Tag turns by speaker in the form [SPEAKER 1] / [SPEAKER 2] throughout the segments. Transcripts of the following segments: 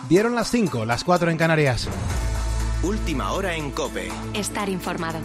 [SPEAKER 1] Dieron las 5, las 4 en Canarias.
[SPEAKER 2] Última hora en COPE.
[SPEAKER 3] Estar informado.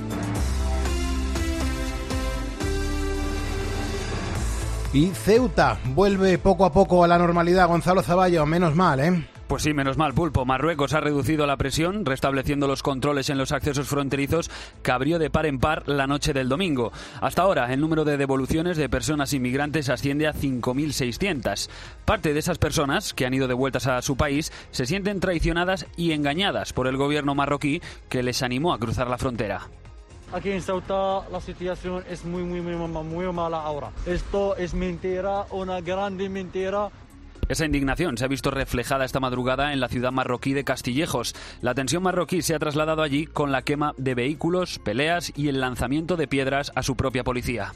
[SPEAKER 1] Y Ceuta vuelve poco a poco a la normalidad. Gonzalo Zavallo, menos mal, ¿eh?
[SPEAKER 4] Pues sí, menos mal, Pulpo. Marruecos ha reducido la presión, restableciendo los controles en los accesos fronterizos que abrió de par en par la noche del domingo. Hasta ahora, el número de devoluciones de personas inmigrantes asciende a 5.600. Parte de esas personas, que han ido de vueltas a su país, se sienten traicionadas y engañadas por el gobierno marroquí, que les animó a cruzar la frontera.
[SPEAKER 5] Aquí en Ceuta la situación es muy mala ahora. Esto es mentira, una grande mentira.
[SPEAKER 4] Esa indignación se ha visto reflejada esta madrugada en la ciudad marroquí de Castillejos. La tensión marroquí se ha trasladado allí con la quema de vehículos, peleas y el lanzamiento de piedras a su propia policía.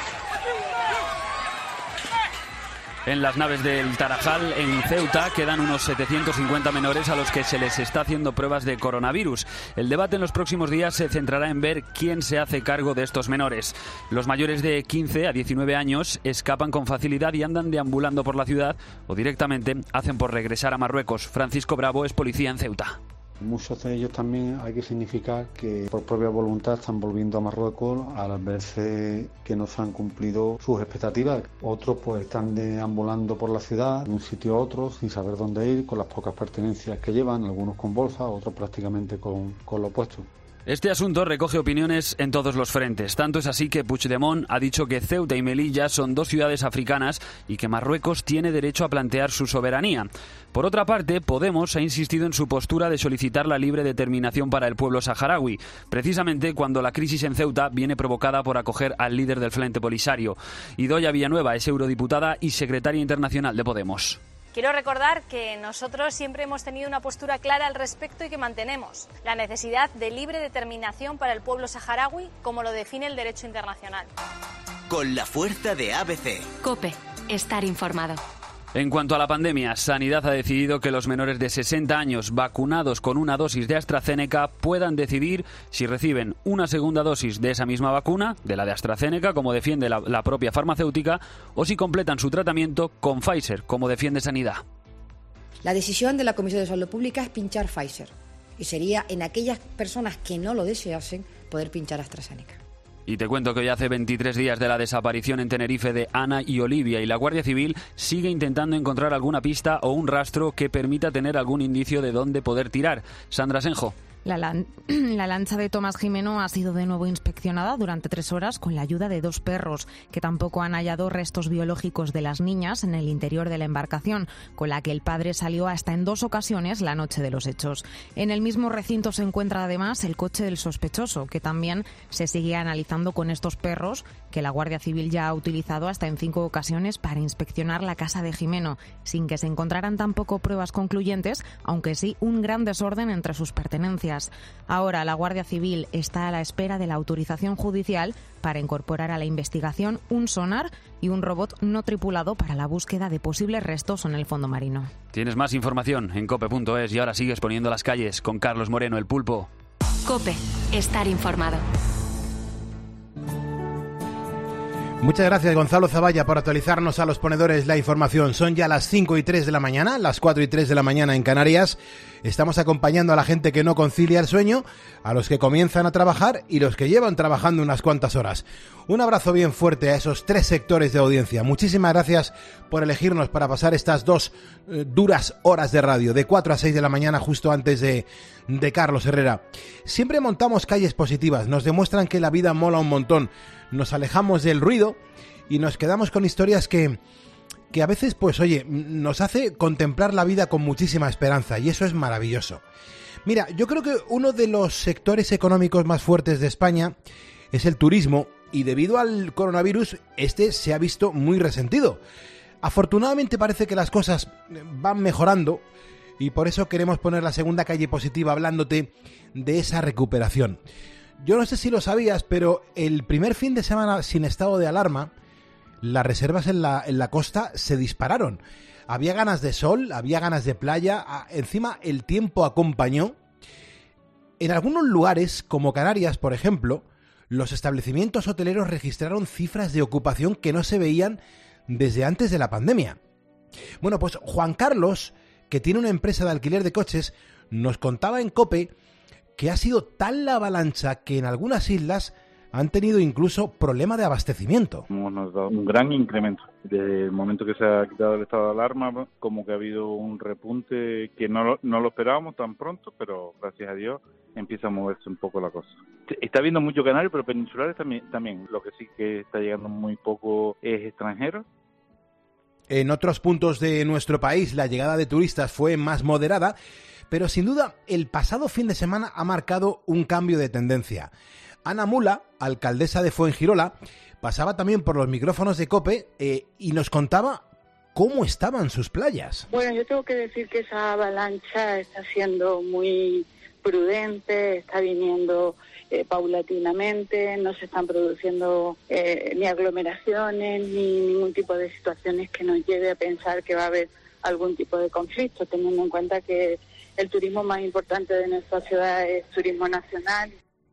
[SPEAKER 4] En las naves del Tarajal, en Ceuta, quedan unos 750 menores a los que se les está haciendo pruebas de coronavirus. El debate en los próximos días se centrará en ver quién se hace cargo de estos menores. Los mayores de 15 a 19 años escapan con facilidad y andan deambulando por la ciudad o directamente hacen por regresar a Marruecos. Francisco Bravo es policía en Ceuta.
[SPEAKER 6] Muchos de ellos también hay que significar que por propia voluntad están volviendo a Marruecos al verse que no se han cumplido sus expectativas. Otros pues están deambulando por la ciudad de un sitio a otro sin saber dónde ir, con las pocas pertenencias que llevan, algunos con bolsa, otros prácticamente con lo puesto.
[SPEAKER 4] Este asunto recoge opiniones en todos los frentes. Tanto es así que Puigdemont ha dicho que Ceuta y Melilla son dos ciudades africanas y que Marruecos tiene derecho a plantear su soberanía. Por otra parte, Podemos ha insistido en su postura de solicitar la libre determinación para el pueblo saharaui, precisamente cuando la crisis en Ceuta viene provocada por acoger al líder del Frente Polisario. Idoia Villanueva es eurodiputada y secretaria internacional de Podemos.
[SPEAKER 7] Quiero recordar que nosotros siempre hemos tenido una postura clara al respecto y que mantenemos la necesidad de libre determinación para el pueblo saharaui, como lo define el derecho internacional.
[SPEAKER 2] Con la fuerza de ABC.
[SPEAKER 3] COPE. Estar informado.
[SPEAKER 4] En cuanto a la pandemia, Sanidad ha decidido que los menores de 60 años vacunados con una dosis de AstraZeneca puedan decidir si reciben una segunda dosis de esa misma vacuna, de la de AstraZeneca, como defiende la propia farmacéutica, o si completan su tratamiento con Pfizer, como defiende Sanidad.
[SPEAKER 8] La decisión de la Comisión de Salud Pública es pinchar Pfizer, y sería en aquellas personas que no lo deseasen poder pinchar AstraZeneca.
[SPEAKER 4] Y te cuento que hoy hace 23 días de la desaparición en Tenerife de Ana y Olivia y la Guardia Civil sigue intentando encontrar alguna pista o un rastro que permita tener algún indicio de dónde poder tirar. Sandra Senjo.
[SPEAKER 9] La lancha de Tomás Jimeno ha sido de nuevo inspeccionada durante 3 horas con la ayuda de 2 perros, que tampoco han hallado restos biológicos de las niñas en el interior de la embarcación, con la que el padre salió hasta en 2 ocasiones la noche de los hechos. En el mismo recinto se encuentra además el coche del sospechoso, que también se sigue analizando con estos perros, que la Guardia Civil ya ha utilizado hasta en 5 ocasiones para inspeccionar la casa de Jimeno, sin que se encontraran tampoco pruebas concluyentes, aunque sí un gran desorden entre sus pertenencias. Ahora la Guardia Civil está a la espera de la autorización judicial para incorporar a la investigación un sonar y un robot no tripulado para la búsqueda de posibles restos en el fondo marino.
[SPEAKER 4] Tienes más información en cope.es y ahora sigues poniendo las calles con Carlos Moreno, el Pulpo.
[SPEAKER 3] COPE. Estar informado.
[SPEAKER 1] Muchas gracias, Gonzalo Zavalla, por actualizarnos a los ponedores la información. Son ya las 5:03 de la mañana, las 4:03 de la mañana en Canarias. Estamos acompañando a la gente que no concilia el sueño, a los que comienzan a trabajar y los que llevan trabajando unas cuantas horas. Un abrazo bien fuerte a esos 3 sectores de audiencia. Muchísimas gracias por elegirnos para pasar estas 2 duras horas de radio, de 4 a 6 de la mañana, justo antes de Carlos Herrera. Siempre montamos calles positivas, nos demuestran que la vida mola un montón. Nos alejamos del ruido y nos quedamos con historias que a veces, pues oye, nos hace contemplar la vida con muchísima esperanza, y eso es maravilloso. Mira, yo creo que uno de los sectores económicos más fuertes de España es el turismo, y debido al coronavirus, este se ha visto muy resentido. Afortunadamente parece que las cosas van mejorando, y por eso queremos poner la segunda calle positiva hablándote de esa recuperación. Yo no sé si lo sabías, pero el primer fin de semana sin estado de alarma, las reservas en la costa se dispararon. Había ganas de sol, había ganas de playa, encima el tiempo acompañó. En algunos lugares, como Canarias, por ejemplo, los establecimientos hoteleros registraron cifras de ocupación que no se veían desde antes de la pandemia. Bueno, pues Juan Carlos, que tiene una empresa de alquiler de coches, nos contaba en COPE que ha sido tal la avalancha que en algunas islas han tenido incluso problema de abastecimiento.
[SPEAKER 10] Hemos notado un gran incremento. Desde el momento que se ha quitado el estado de alarma, como que ha habido un repunte que no lo esperábamos tan pronto, pero gracias a Dios empieza a moverse un poco la cosa. Está habiendo mucho canario, pero peninsulares también. Lo que sí que está llegando muy poco es extranjero.
[SPEAKER 1] En otros puntos de nuestro país la llegada de turistas fue más moderada, pero sin duda el pasado fin de semana ha marcado un cambio de tendencia. Ana Mula, alcaldesa de Fuengirola, pasaba también por los micrófonos de COPE y nos contaba cómo estaban sus playas.
[SPEAKER 11] Bueno, yo tengo que decir que esa avalancha está siendo muy prudente, está viniendo paulatinamente, no se están produciendo ni aglomeraciones ni ningún tipo de situaciones que nos lleve a pensar que va a haber algún tipo de conflicto, teniendo en cuenta que el turismo más importante de nuestra ciudad es turismo nacional.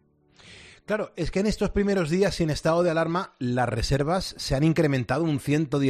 [SPEAKER 1] Claro, es que en estos primeros días sin estado de alarma las reservas se han incrementado un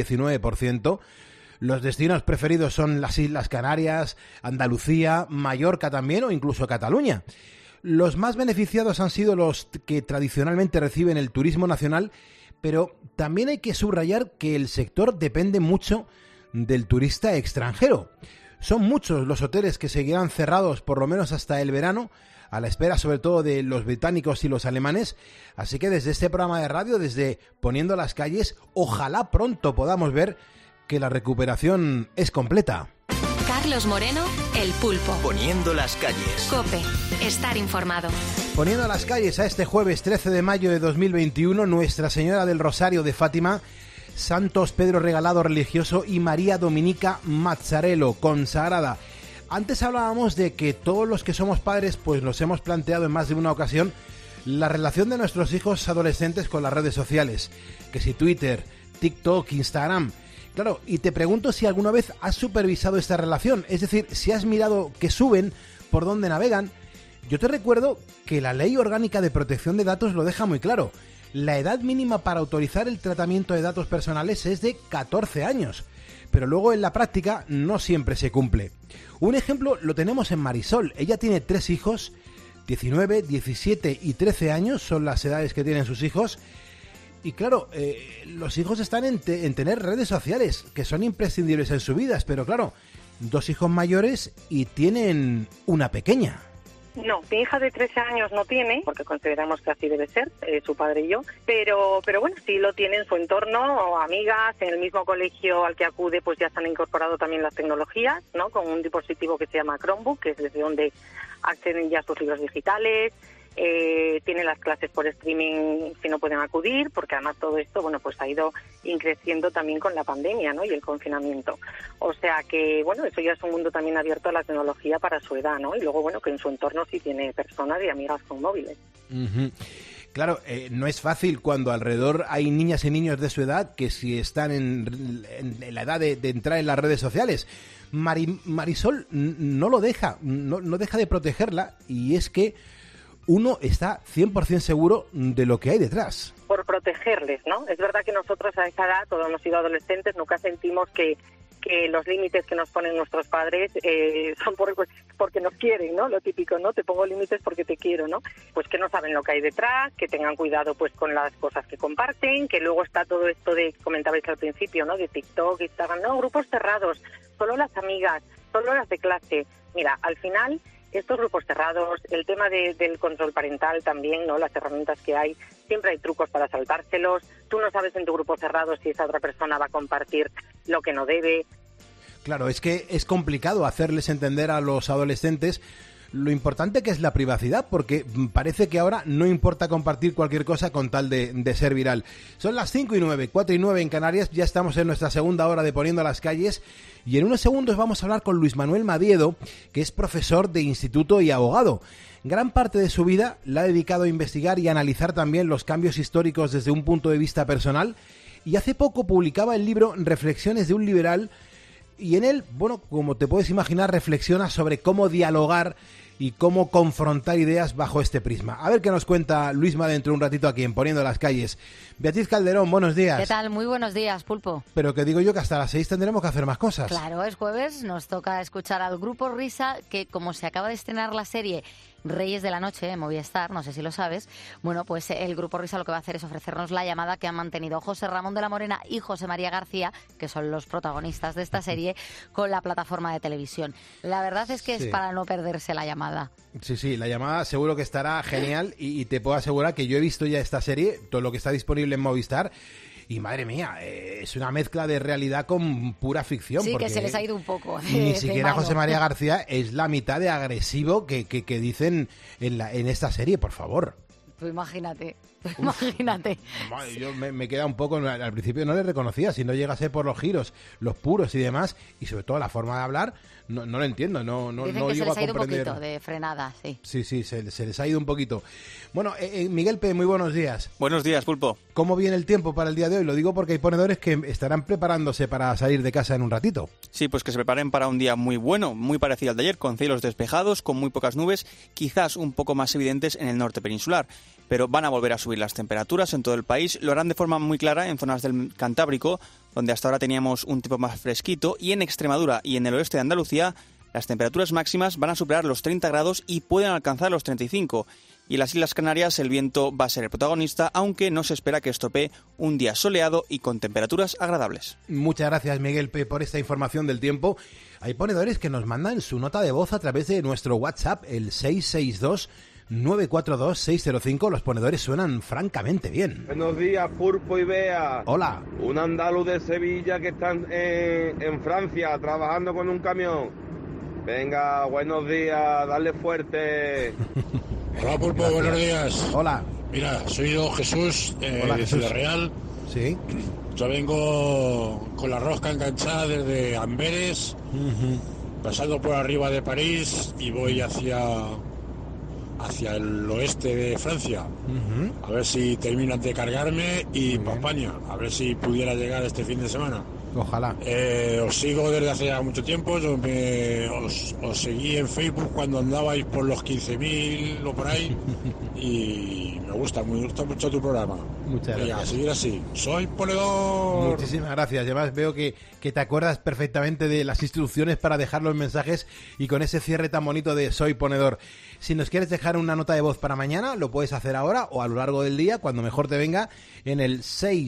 [SPEAKER 1] 119%. Los destinos preferidos son las Islas Canarias, Andalucía, Mallorca también o incluso Cataluña. Los más beneficiados han sido los que tradicionalmente reciben el turismo nacional, pero también hay que subrayar que el sector depende mucho del turista extranjero. Son muchos los hoteles que seguirán cerrados por lo menos hasta el verano, a la espera sobre todo de los británicos y los alemanes, así que desde este programa de radio, desde Poniendo las Calles, ojalá pronto podamos ver que la recuperación es completa.
[SPEAKER 3] Carlos Moreno, El Pulpo.
[SPEAKER 2] Poniendo las calles.
[SPEAKER 3] COPE, estar informado.
[SPEAKER 1] Poniendo las calles a este jueves 13 de mayo de 2021, Nuestra Señora del Rosario de Fátima, Santos Pedro Regalado Religioso y María Dominica Mazzarello, consagrada. Antes hablábamos de que todos los que somos padres pues nos hemos planteado en más de una ocasión la relación de nuestros hijos adolescentes con las redes sociales, que si Twitter, TikTok, Instagram. Claro, y te pregunto si alguna vez has supervisado esta relación, es decir, si has mirado qué suben, por dónde navegan. Yo te recuerdo que la Ley Orgánica de Protección de Datos lo deja muy claro. La edad mínima para autorizar el tratamiento de datos personales es de 14 años, pero luego en la práctica no siempre se cumple. Un ejemplo lo tenemos en Marisol. Ella tiene 3 hijos, 19, 17 y 13 años, son las edades que tienen sus hijos. Y claro, los hijos están en tener redes sociales, que son imprescindibles en sus vidas, pero claro, 2 hijos mayores y tienen una pequeña.
[SPEAKER 12] No, mi hija de 13 años no tiene, porque consideramos que así debe ser, su padre y yo, pero bueno, sí lo tiene en su entorno, amigas, en el mismo colegio al que acude pues ya se han incorporado también las tecnologías, ¿no? Con un dispositivo que se llama Chromebook, que es desde donde acceden ya a sus libros digitales. Tienen las clases por streaming si no pueden acudir, porque además todo esto, bueno, pues ha ido increciendo también con la pandemia, ¿no? Y el confinamiento. O sea que, bueno, eso ya es un mundo también abierto a la tecnología para su edad, ¿no? Y luego, bueno, que en su entorno sí tiene personas y amigas con móviles.
[SPEAKER 1] Uh-huh. Claro, no es fácil cuando alrededor hay niñas y niños de su edad que si están en la edad de entrar en las redes sociales. Marisol no lo deja, no deja de protegerla, y es que uno está 100% seguro de lo que hay detrás.
[SPEAKER 12] Por protegerles, ¿no? Es verdad que nosotros a esa edad, todos hemos sido adolescentes, nunca sentimos que los límites que nos ponen nuestros padres son porque nos quieren, ¿no? Lo típico, ¿no? Te pongo límites porque te quiero, ¿no? Pues que no saben lo que hay detrás, que tengan cuidado pues con las cosas que comparten, que luego está todo esto de, comentabais al principio, ¿no? De TikTok, Instagram, no, grupos cerrados, solo las amigas, solo las de clase. Mira, al final estos grupos cerrados, el tema del control parental también, ¿no? Las herramientas que hay, siempre hay trucos para saltárselos. Tú no sabes en tu grupo cerrado si esa otra persona va a compartir lo que no debe.
[SPEAKER 1] Claro, es que es complicado hacerles entender a los adolescentes lo importante que es la privacidad, porque parece que ahora no importa compartir cualquier cosa con tal de ser viral. Son las 5:09, 4:09 en Canarias, ya estamos en nuestra segunda hora de Poniendo las Calles, y en unos segundos vamos a hablar con Luis Manuel Madiedo, que es profesor de instituto y abogado. Gran parte de su vida la ha dedicado a investigar y a analizar también los cambios históricos desde un punto de vista personal, y hace poco publicaba el libro Reflexiones de un liberal, y en él, bueno, como te puedes imaginar, reflexiona sobre cómo dialogar y cómo confrontar ideas bajo este prisma. A ver qué nos cuenta Luisma dentro de un ratito aquí en Poniendo las Calles. Beatriz Calderón, buenos días.
[SPEAKER 13] ¿Qué tal? Muy buenos días, Pulpo.
[SPEAKER 1] Pero que digo yo que hasta las 6 tendremos que hacer más cosas.
[SPEAKER 13] Claro, es jueves, nos toca escuchar al Grupo Risa, que como se acaba de estrenar la serie Reyes de la Noche en Movistar, no sé si lo sabes, bueno, pues el Grupo Risa lo que va a hacer es ofrecernos la llamada que han mantenido José Ramón de la Morena y José María García, que son los protagonistas de esta serie, con la plataforma de televisión. La verdad es que es para no perderse la llamada.
[SPEAKER 1] Sí, la llamada seguro que estará genial y te puedo asegurar que yo he visto ya esta serie, todo lo que está disponible en Movistar. Y madre mía, es una mezcla de realidad con pura ficción.
[SPEAKER 13] Sí,
[SPEAKER 1] porque
[SPEAKER 13] que se les ha ido un poco.
[SPEAKER 1] Ni siquiera José María García es la mitad de agresivo que dicen en esta serie, por favor.
[SPEAKER 13] Pues imagínate. Imagínate.
[SPEAKER 1] Yo me queda un poco, al principio no le reconocía, si no llegase por los giros, los puros y demás, y sobre todo la forma de hablar, no lo entiendo, no
[SPEAKER 13] Dicen
[SPEAKER 1] no
[SPEAKER 13] que
[SPEAKER 1] llego
[SPEAKER 13] se les ha ido
[SPEAKER 1] a comprender.
[SPEAKER 13] un poquito de frenada, sí.
[SPEAKER 1] Sí, se les ha ido un poquito. Bueno, Miguel P., muy buenos días.
[SPEAKER 14] Buenos días, Pulpo.
[SPEAKER 1] ¿Cómo viene el tiempo para el día de hoy? Lo digo porque hay ponedores que estarán preparándose para salir de casa en un ratito.
[SPEAKER 14] Sí, pues que se preparen para un día muy bueno, muy parecido al de ayer, con cielos despejados, con muy pocas nubes, quizás un poco más evidentes en el norte peninsular. Pero van a volver a subir las temperaturas en todo el país. Lo harán de forma muy clara en zonas del Cantábrico, donde hasta ahora teníamos un tiempo más fresquito, y en Extremadura y en el oeste de Andalucía las temperaturas máximas van a superar los 30 grados y pueden alcanzar los 35. Y en las Islas Canarias el viento va a ser el protagonista, aunque no se espera que estropee un día soleado y con temperaturas agradables.
[SPEAKER 1] Muchas gracias, Miguel P., por esta información del tiempo. Hay ponedores que nos mandan su nota de voz a través de nuestro WhatsApp, el 662-942-605. Los ponedores suenan francamente bien.
[SPEAKER 15] Buenos días, Pulpo y Bea.
[SPEAKER 1] Hola.
[SPEAKER 15] Un andaluz de Sevilla que está en Francia trabajando con un camión. Venga, buenos días, dale fuerte.
[SPEAKER 16] Hola, Pulpo, gracias. Buenos días.
[SPEAKER 1] Hola.
[SPEAKER 16] Mira, soy don Jesús, de Ciudad Real.
[SPEAKER 1] Sí.
[SPEAKER 16] Yo vengo con la rosca enganchada desde Amberes, pasando por arriba de París y voy hacia el oeste de Francia. A ver si terminan de cargarme y para España. A ver si pudiera llegar este fin de semana.
[SPEAKER 1] Ojalá.
[SPEAKER 16] Os sigo desde hace ya mucho tiempo. Yo os seguí en Facebook cuando andabais por los 15.000 o por ahí. Y me gusta mucho tu programa.
[SPEAKER 1] Muchas gracias.
[SPEAKER 16] A seguir así. Soy ponedor.
[SPEAKER 1] Muchísimas gracias. Además veo que te acuerdas perfectamente de las instrucciones para dejar los mensajes y con ese cierre tan bonito de soy ponedor. Si nos quieres dejar una nota de voz para mañana, lo puedes hacer ahora o a lo largo del día, cuando mejor te venga, en el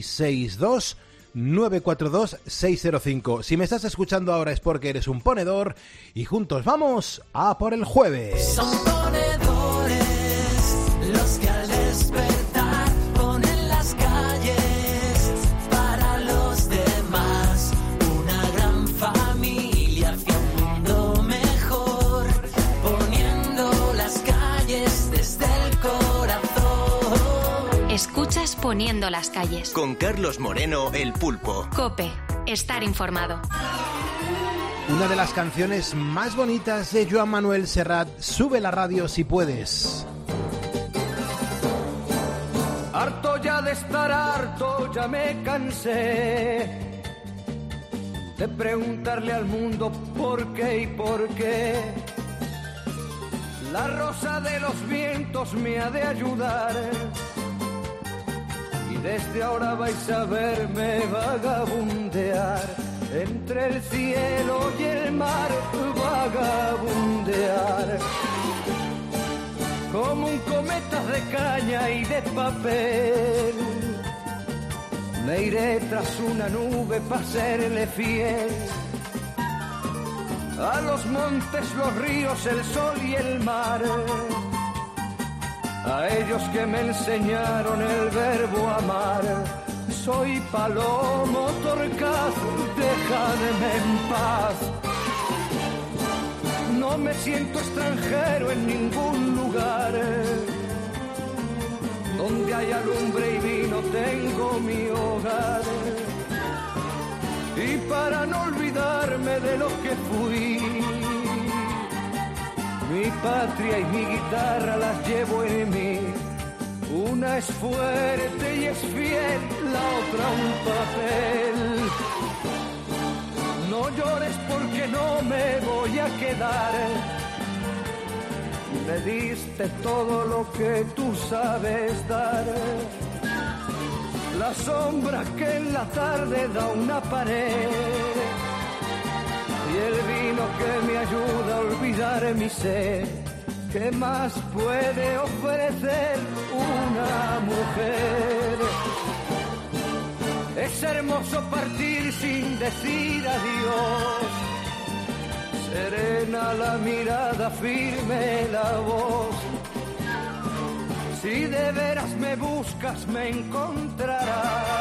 [SPEAKER 1] 662-942-605. Si me estás escuchando ahora es porque eres un ponedor y juntos vamos a por el jueves.
[SPEAKER 17] Son ponedores los que al despertar ponen las calles para los demás. Una gran familia hacia un mundo mejor, poniendo las calles desde el corazón.
[SPEAKER 3] Escuchas Poniendo las Calles.
[SPEAKER 2] Con Carlos Moreno, el Pulpo.
[SPEAKER 3] COPE. Estar informado.
[SPEAKER 1] Una de las canciones más bonitas de Joan Manuel Serrat. Sube la radio si puedes.
[SPEAKER 18] Harto ya de estar harto, ya me cansé de preguntarle al mundo por qué y por qué. La rosa de los vientos me ha de ayudar y desde ahora vais a verme vagabundear entre el cielo y el mar, vagabundear como un cometa de caña y de papel. Me iré tras una nube para serle fiel a los montes, los ríos, el sol y el mar, a ellos que me enseñaron el verbo amar. Soy palomo torcaz, dejadme en paz. No me siento extranjero en ningún lugar. Donde haya lumbre y vino tengo mi hogar. Y para no olvidarme de lo que fui, mi patria y mi guitarra las llevo en mí. Una es fuerte y es fiel, la otra un papel. No llores porque no me voy a quedar. me diste todo lo que tú sabes dar. La sombra que en la tarde da una pared y el vino que me ayuda a olvidar mi sed. ¿Qué más puede ofrecer una mujer? Es hermoso partir sin decir adiós. Serena la mirada, firme la voz. Si de veras me buscas, me encontrarás.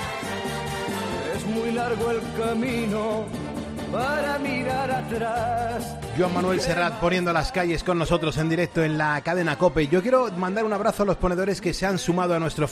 [SPEAKER 18] Es muy largo el camino para mirar atrás.
[SPEAKER 1] Joan Manuel Serrat poniendo las calles con nosotros en directo en la cadena COPE. Yo quiero mandar un abrazo a los ponedores que se han sumado a nuestro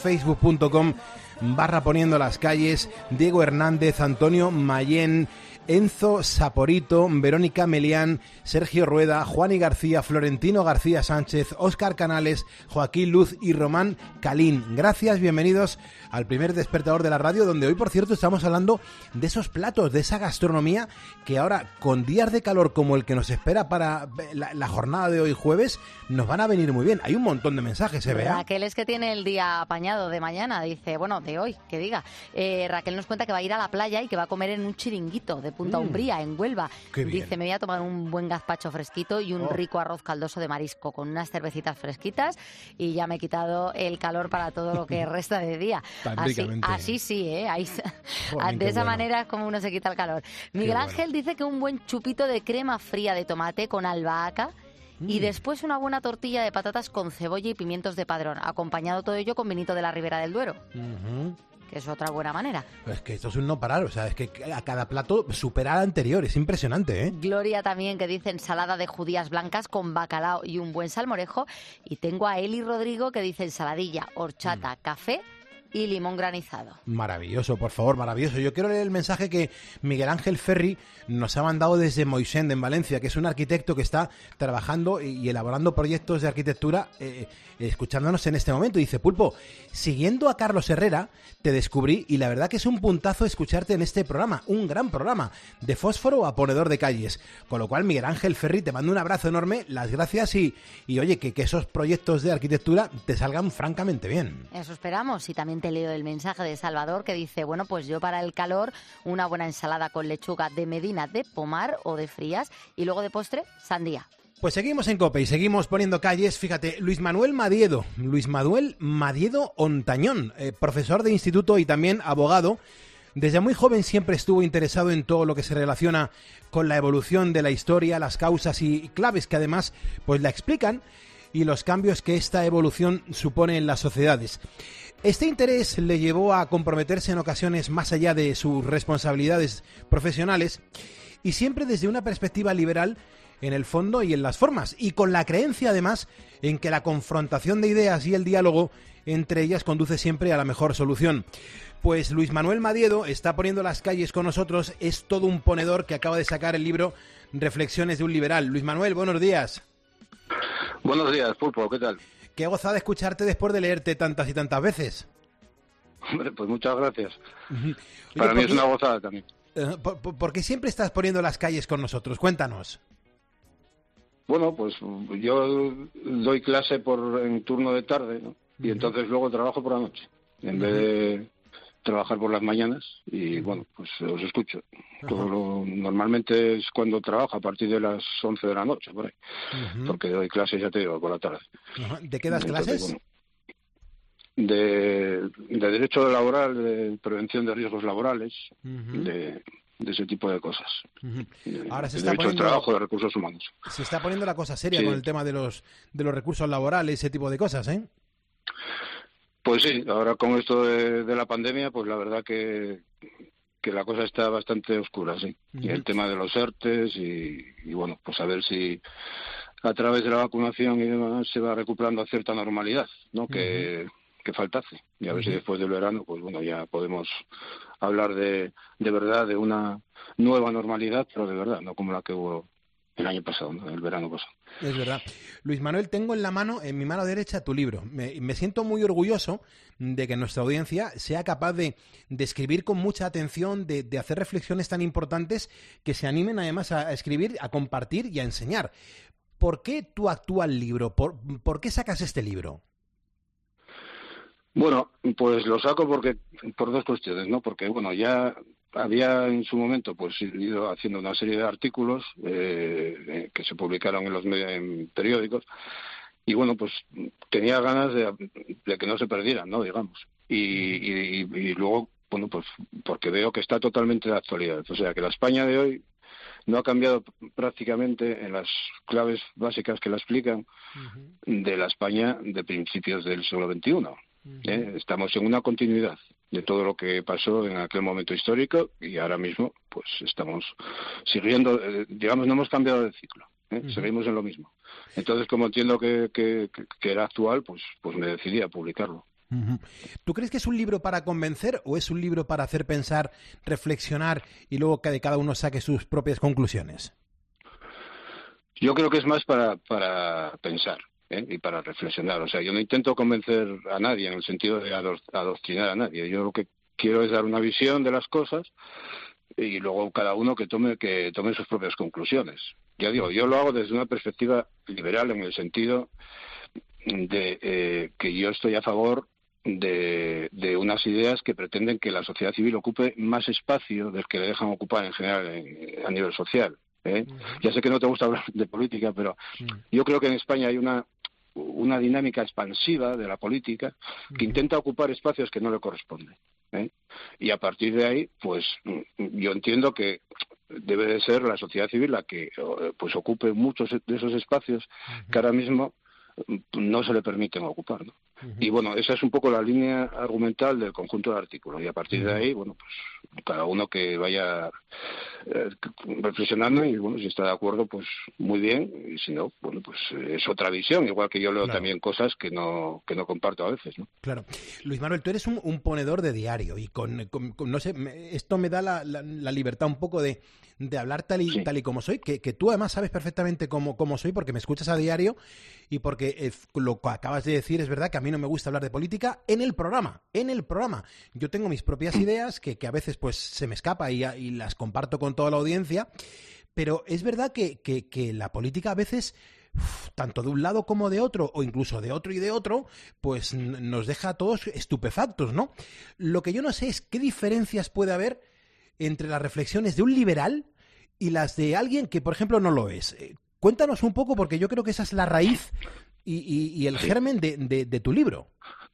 [SPEAKER 1] facebook.com/poniendo las calles. Diego Hernández, Antonio Mayén, Enzo Saporito, Verónica Melián, Sergio Rueda, Juani García, Florentino García Sánchez, Óscar Canales, Joaquín Luz y Román Calín. Gracias, bienvenidos al primer despertador de la radio, donde hoy, por cierto, estamos hablando de esos platos, de esa gastronomía que ahora, con días de calor como el que nos espera para la jornada de hoy jueves, nos van a venir muy bien. Hay un montón de mensajes, vea.
[SPEAKER 13] Raquel es que tiene el día apañado de mañana, dice, bueno, de hoy, que diga. Raquel nos cuenta que va a ir a la playa y que va a comer en un chiringuito de Punta Umbría, en Huelva. Dice, me voy a tomar un buen gazpacho fresquito y un rico arroz caldoso de marisco con unas cervecitas fresquitas y ya me he quitado el calor para todo lo que resta de día. Así sí, ahí, de esa manera es como uno se quita el calor. Miguel Ángel dice que un buen chupito de crema fría de tomate con albahaca y después una buena tortilla de patatas con cebolla y pimientos de Padrón, acompañado todo ello con vinito de la Ribera del Duero. Que es otra buena manera.
[SPEAKER 1] Es que esto es un no parar, o sea, es que a cada plato supera al anterior, es impresionante, ¿eh?
[SPEAKER 13] Gloria también, que dice ensalada de judías blancas con bacalao y un buen salmorejo. Y tengo a Eli Rodrigo, que dice ensaladilla, horchata, café y limón granizado.
[SPEAKER 1] Maravilloso, por favor, maravilloso. Yo quiero leer el mensaje que Miguel Ángel Ferri nos ha mandado desde Moixent, en Valencia, que es un arquitecto que está trabajando y elaborando proyectos de arquitectura, escuchándonos en este momento. Dice, Pulpo, siguiendo a Carlos Herrera, te descubrí y la verdad que es un puntazo escucharte en este programa, un gran programa, de fósforo a ponedor de calles. Con lo cual, Miguel Ángel Ferri, te mando un abrazo enorme, las gracias y oye, que esos proyectos de arquitectura te salgan francamente bien.
[SPEAKER 13] Eso esperamos. Y también te leo el mensaje de Salvador, que dice, bueno, pues yo para el calor, una buena ensalada con lechuga de Medina de Pomar o de Frías y luego de postre, sandía.
[SPEAKER 1] Pues seguimos en COPE y seguimos poniendo calles. Fíjate, Luis Manuel Madiedo Ontañón, profesor de instituto y también abogado. Desde muy joven siempre estuvo interesado en todo lo que se relaciona con la evolución de la historia, las causas y claves que además pues la explican y los cambios que esta evolución supone en las sociedades. Este interés le llevó a comprometerse en ocasiones más allá de sus responsabilidades profesionales y siempre desde una perspectiva liberal en el fondo y en las formas, y con la creencia además en que la confrontación de ideas y el diálogo entre ellas conduce siempre a la mejor solución. Pues Luis Manuel Madiedo está poniendo las calles con nosotros, es todo un ponedor que acaba de sacar el libro Reflexiones de un liberal. Luis Manuel, buenos días.
[SPEAKER 19] Buenos días, Pulpo, ¿qué tal?
[SPEAKER 1] Qué gozada escucharte después de leerte tantas y tantas veces.
[SPEAKER 19] Hombre, pues muchas gracias. Para mí es una gozada también.
[SPEAKER 1] ¿Por qué siempre estás poniendo las calles con nosotros? Cuéntanos.
[SPEAKER 19] Bueno, pues yo doy clase en turno de tarde, ¿no? Y entonces luego trabajo por la noche, en vez de trabajar por las mañanas. Y bueno, pues os escucho. Normalmente es cuando trabajo, a partir de las 11 de la noche, por ahí. Porque doy clases, ya te digo, por la tarde.
[SPEAKER 1] ¿De qué das clases?
[SPEAKER 19] Bueno, de derecho laboral, de prevención de riesgos laborales, de ese tipo de cosas.
[SPEAKER 1] Ahora se está
[SPEAKER 19] derecho
[SPEAKER 1] poniendo
[SPEAKER 19] al trabajo, de recursos humanos.
[SPEAKER 1] Se está poniendo la cosa seria con el tema de los recursos laborales, ese tipo de cosas, ¿eh?
[SPEAKER 19] Pues sí, ahora con esto de la pandemia, pues la verdad que la cosa está bastante oscura, sí. Y el tema de los ERTES y bueno, pues a ver si a través de la vacunación y demás se va recuperando cierta normalidad, ¿no? Que faltase. Y a ver si después del verano, pues bueno, ya podemos hablar de verdad de una nueva normalidad, pero de verdad, no como la que hubo el año pasado, ¿no? El verano pasado.
[SPEAKER 1] Es verdad. Luis Manuel, tengo en mi mano derecha tu libro. Me siento muy orgulloso de que nuestra audiencia sea capaz de escribir con mucha atención, de hacer reflexiones tan importantes, que se animen además a escribir, a compartir y a enseñar. ¿por qué tu actual libro? ¿Por qué sacas este libro?
[SPEAKER 19] Bueno, pues lo saco por dos cuestiones, ¿no? Porque, bueno, ya había en su momento pues ido haciendo una serie de artículos que se publicaron en los en periódicos y, bueno, pues tenía ganas de que no se perdieran, ¿no? Digamos. Y luego, bueno, pues porque veo que está totalmente de actualidad. O sea, que la España de hoy no ha cambiado prácticamente en las claves básicas que la explican de la España de principios del siglo XXI. Estamos en una continuidad de todo lo que pasó en aquel momento histórico y ahora mismo pues estamos siguiendo, digamos, no hemos cambiado de ciclo, seguimos en lo mismo. Entonces, como entiendo que era actual, pues me decidí a publicarlo.
[SPEAKER 1] ¿Tú crees que es un libro para convencer o es un libro para hacer pensar, reflexionar y luego que cada uno saque sus propias conclusiones?
[SPEAKER 19] Yo creo que es más para pensar y para reflexionar. O sea, yo no intento convencer a nadie en el sentido de adoctrinar a nadie. Yo lo que quiero es dar una visión de las cosas y luego cada uno que tome sus propias conclusiones. Ya digo, yo lo hago desde una perspectiva liberal en el sentido de que yo estoy a favor de unas ideas que pretenden que la sociedad civil ocupe más espacio del que le dejan ocupar en general a nivel social. Ya sé que no te gusta hablar de política, pero yo creo que en España hay una dinámica expansiva de la política que intenta ocupar espacios que no le corresponden. Y a partir de ahí, pues yo entiendo que debe de ser la sociedad civil la que pues ocupe muchos de esos espacios que ahora mismo no se le permiten ocupar, ¿no? Y bueno, esa es un poco la línea argumental del conjunto de artículos y a partir de ahí, bueno, pues cada uno que vaya reflexionando y bueno, si está de acuerdo, pues muy bien, y si no, bueno, pues es otra visión, igual que yo leo también cosas que no comparto a veces, ¿no?
[SPEAKER 1] Claro. Luis Manuel, tú eres un ponedor de diario y con no sé, esto me da la libertad un poco de hablar tal y como soy, que tú además sabes perfectamente cómo soy porque me escuchas a diario y porque lo que acabas de decir es verdad que a mí no me gusta hablar de política en el programa. Yo tengo mis propias ideas que a veces pues se me escapa y las comparto con toda la audiencia, pero es verdad que la política a veces, tanto de un lado como de otro, o incluso de otro y de otro, pues nos deja a todos estupefactos, ¿no? Lo que yo no sé es qué diferencias puede haber entre las reflexiones de un liberal y las de alguien que, por ejemplo, no lo es. Cuéntanos un poco, porque yo creo que esa es la raíz y el germen de tu libro.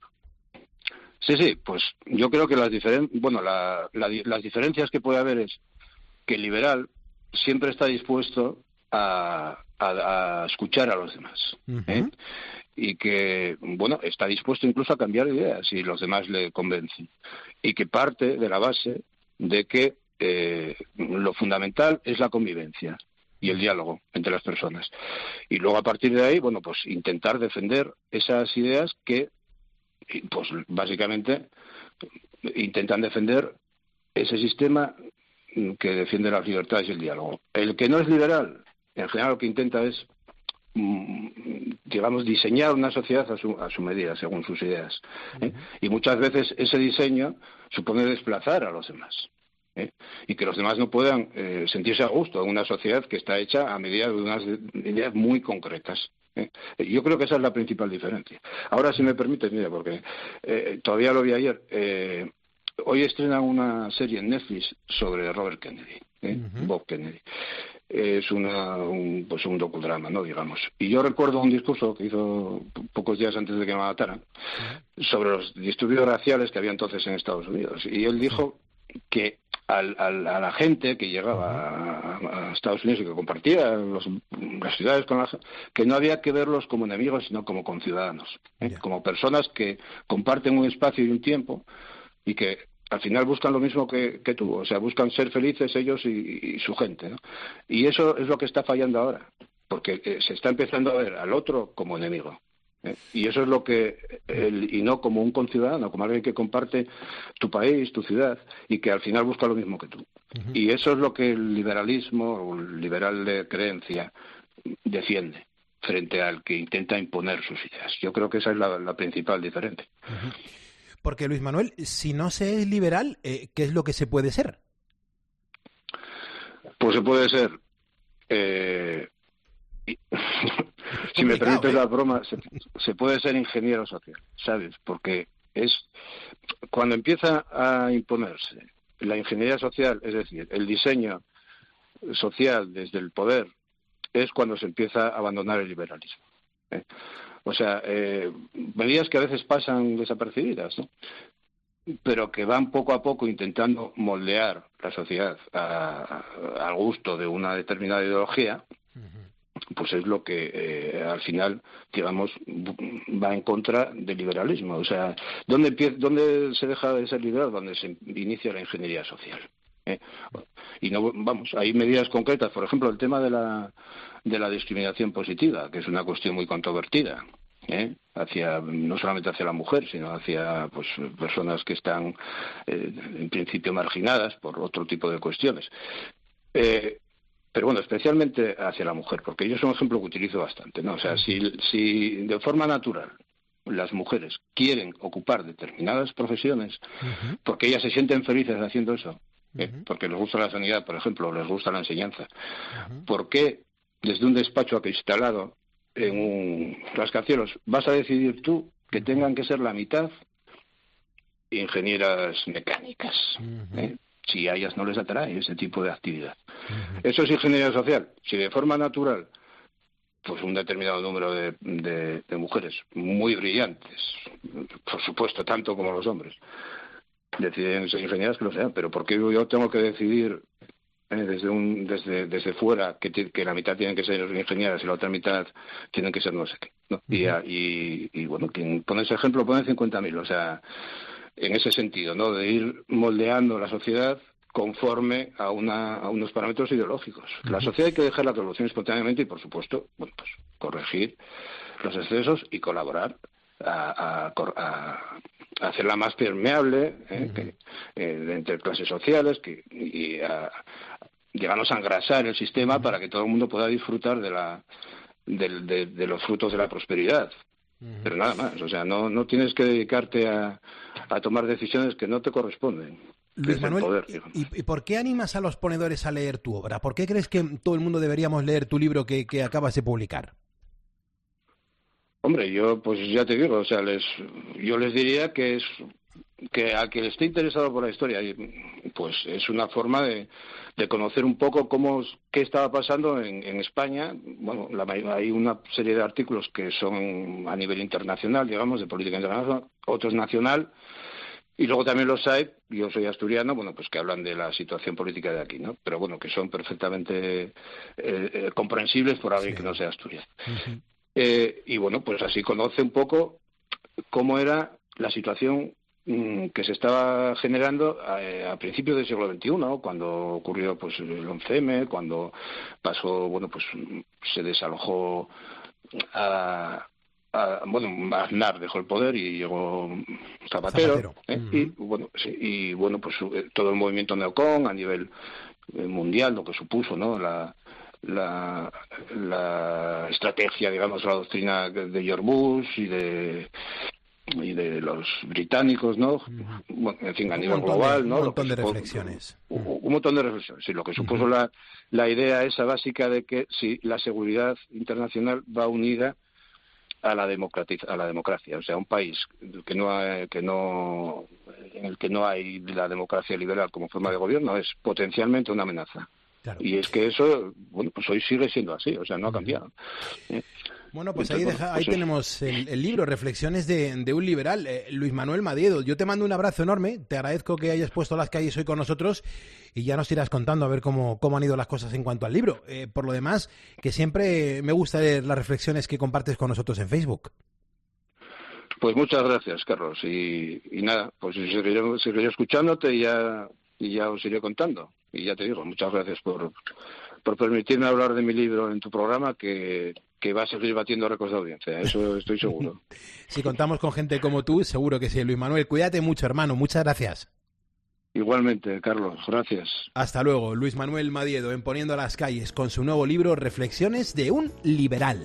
[SPEAKER 19] Sí, pues yo creo que las diferencias que puede haber es que el liberal siempre está dispuesto a escuchar a los demás, y que, bueno, está dispuesto incluso a cambiar ideas si los demás le convencen, y que parte de la base de que lo fundamental es la convivencia y el diálogo entre las personas. Y luego a partir de ahí, bueno, pues intentar defender esas ideas que, pues básicamente, intentan defender ese sistema que defiende las libertades y el diálogo. El que no es liberal, en general lo que intenta es, digamos, diseñar una sociedad a su medida, según sus ideas. Y muchas veces ese diseño supone desplazar a los demás. Y que los demás no puedan sentirse a gusto en una sociedad que está hecha a medida de unas ideas muy concretas. Yo creo que esa es la principal diferencia. Ahora, si me permites, mira, porque todavía lo vi ayer, hoy estrenan una serie en Netflix sobre Robert Kennedy, Bob Kennedy. Es un docudrama, ¿no? Digamos. Y yo recuerdo un discurso que hizo pocos días antes de que me mataran sobre los disturbios raciales que había entonces en Estados Unidos. Y él dijo que a la gente que llegaba a Estados Unidos y que compartía las ciudades con que no había que verlos como enemigos, sino como conciudadanos, como personas que comparten un espacio y un tiempo y que al final buscan lo mismo que tú, o sea, buscan ser felices ellos y su gente, ¿no? Y eso es lo que está fallando ahora, porque se está empezando a ver al otro como enemigo. Y eso es lo que y no como un conciudadano, como alguien que comparte tu país, tu ciudad, y que al final busca lo mismo que tú. Y eso es lo que el liberalismo, o el liberal de creencia, defiende frente al que intenta imponer sus ideas. Yo creo que esa es la principal diferencia.
[SPEAKER 1] Porque, Luis Manuel, si no se es liberal, ¿qué es lo que se puede ser?
[SPEAKER 19] Pues se puede ser si me permites la broma, se puede ser ingeniero social, ¿sabes? Porque cuando empieza a imponerse la ingeniería social, es decir, el diseño social desde el poder, es cuando se empieza a abandonar el liberalismo. O sea, medidas que a veces pasan desapercibidas, ¿no? Pero que van poco a poco intentando moldear la sociedad al gusto de una determinada ideología, pues es lo que al final, digamos, va en contra del liberalismo. O sea, ¿dónde se deja de ser liberal? Donde se inicia la ingeniería social. Y no, vamos, hay medidas concretas, por ejemplo, el tema de la discriminación positiva, que es una cuestión muy controvertida, no solamente hacia la mujer, sino hacia pues personas que están en principio marginadas por otro tipo de cuestiones. Pero bueno, especialmente hacia la mujer, porque yo es un ejemplo que utilizo bastante, ¿no? O sea, si de forma natural las mujeres quieren ocupar determinadas profesiones, porque ellas se sienten felices haciendo eso, porque les gusta la sanidad, por ejemplo, o les gusta la enseñanza, ¿por qué desde un despacho instalado en un rascacielos vas a decidir tú que tengan que ser la mitad ingenieras mecánicas? Si a ellas no les atrae ese tipo de actividad. Eso es ingeniería social. Si de forma natural, pues un determinado número de mujeres muy brillantes, por supuesto, tanto como los hombres, deciden ser ingenieras, que lo sean, pero ¿por qué yo tengo que decidir desde fuera que la mitad tienen que ser ingenieras y la otra mitad tienen que ser no sé qué, ¿no? Y bueno, quien pone ese ejemplo pone 50.000, o sea, en ese sentido, ¿no? De ir moldeando la sociedad conforme a unos parámetros ideológicos. La sociedad hay que dejarla que evolucione espontáneamente y, por supuesto, bueno, pues corregir los excesos y colaborar a hacerla más permeable entre clases sociales y digamos a engrasar el sistema para que todo el mundo pueda disfrutar de los frutos de la prosperidad. Pero nada más, o sea, no tienes que dedicarte a tomar decisiones que no te corresponden.
[SPEAKER 1] Luis Manuel, ¿y por qué animas a los ponedores a leer tu obra? ¿Por qué crees que todo el mundo deberíamos leer tu libro que acabas de publicar?
[SPEAKER 19] Hombre, yo pues ya te digo, o sea, yo les diría que al que esté interesado por la historia, pues es una forma de conocer un poco qué estaba pasando en España. Bueno, hay una serie de artículos que son a nivel internacional, digamos, de política internacional, otros nacional, y luego también los hay, yo soy asturiano, bueno, pues que hablan de la situación política de aquí, ¿no? Pero bueno, que son perfectamente comprensibles por alguien que no sea asturiano. Y bueno, pues así conoce un poco cómo era la situación que se estaba generando a principios del siglo XXI, ¿no? Cuando ocurrió pues el 11M, cuando pasó, bueno, pues se desalojó Aznar dejó el poder y llegó Zapatero. Y bueno, pues todo el movimiento neocon a nivel mundial, lo que supuso, ¿no? La estrategia, digamos, la doctrina de George Bush y de los británicos, ¿no? Bueno, en fin, a nivel global, ¿no?
[SPEAKER 1] Un montón de reflexiones.
[SPEAKER 19] Un montón de reflexiones, sí, lo que supuso la idea esa básica de que si la seguridad internacional va unida a la democracia, o sea, un país en el que no hay la democracia liberal como forma de gobierno es potencialmente una amenaza. Claro. Y es que eso, bueno, pues hoy sigue siendo así, o sea, no ha cambiado.
[SPEAKER 1] Bueno, pues ahí tenemos el libro, Reflexiones de un liberal, Luis Manuel Madiedo. Yo te mando un abrazo enorme, te agradezco que hayas puesto las calles hoy con nosotros y ya nos irás contando a ver cómo han ido las cosas en cuanto al libro. Por lo demás, que siempre me gusta leer las reflexiones que compartes con nosotros en Facebook.
[SPEAKER 19] Pues muchas gracias, Carlos, y nada, pues seguiré escuchándote y ya os iré contando. Y ya te digo, muchas gracias por permitirme hablar de mi libro en tu programa, que va a seguir batiendo récords de audiencia, eso estoy seguro.
[SPEAKER 1] Si contamos con gente como tú, seguro que sí. Luis Manuel, cuídate mucho, hermano, muchas gracias.
[SPEAKER 19] Igualmente, Carlos, gracias.
[SPEAKER 1] Hasta luego. Luis Manuel Madiedo en Poniendo las Calles con su nuevo libro Reflexiones de un liberal.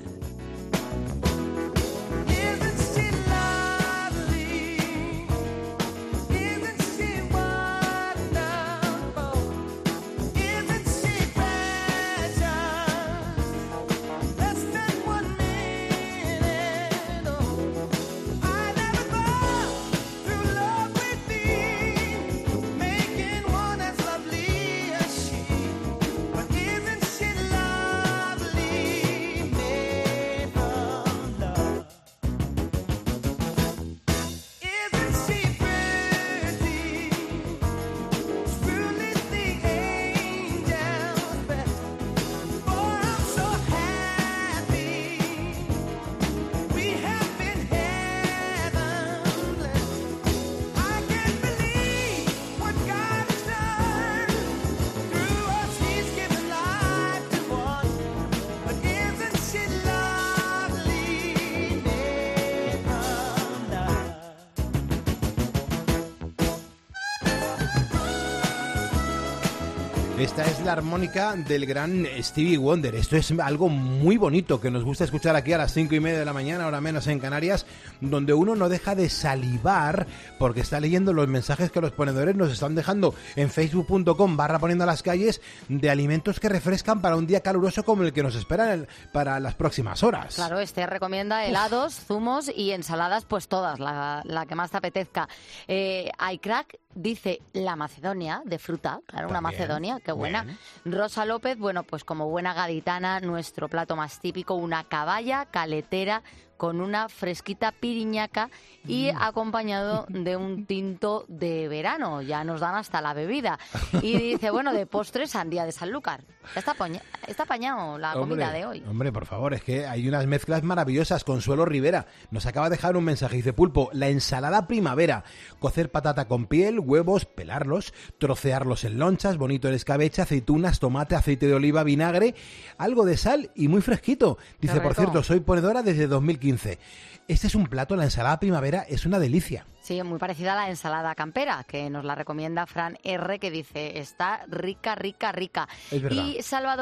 [SPEAKER 1] Esta es la armónica del gran Stevie Wonder. Esto es algo muy bonito que nos gusta escuchar aquí a las 5:30 de la mañana, ahora menos en Canarias, donde uno no deja de salivar porque está leyendo los mensajes que los ponedores nos están dejando en facebook.com/poniendo las calles de alimentos que refrescan para un día caluroso como el que nos espera para las próximas horas.
[SPEAKER 13] Claro, recomienda helados, zumos y ensaladas, pues todas, la que más te apetezca. iCrack dice la Macedonia de fruta, claro, una Macedonia, qué buena. Bien. Rosa López, bueno, pues como buena gaditana, nuestro plato más típico, una caballa caletera con una fresquita piriñaca y acompañado de un tinto de verano. Ya nos dan hasta la bebida. Y dice, bueno, de postre, sandía de Sanlúcar. Está apañado la comida de hoy.
[SPEAKER 1] Hombre, por favor, es que hay unas mezclas maravillosas. Consuelo Rivera nos acaba de dejar un mensaje. Dice, Pulpo, la ensalada primavera. Cocer patata con piel, huevos, pelarlos, trocearlos en lonchas, bonito el escabeche, aceitunas, tomate, aceite de oliva, vinagre, algo de sal y muy fresquito. Dice, por cierto, soy ponedora desde 2015. Este es un plato, la ensalada primavera, es una delicia.
[SPEAKER 13] Sí, muy parecida a la ensalada campera, que nos la recomienda Fran R, que dice, está rica, rica, rica.
[SPEAKER 1] Es verdad.
[SPEAKER 13] Y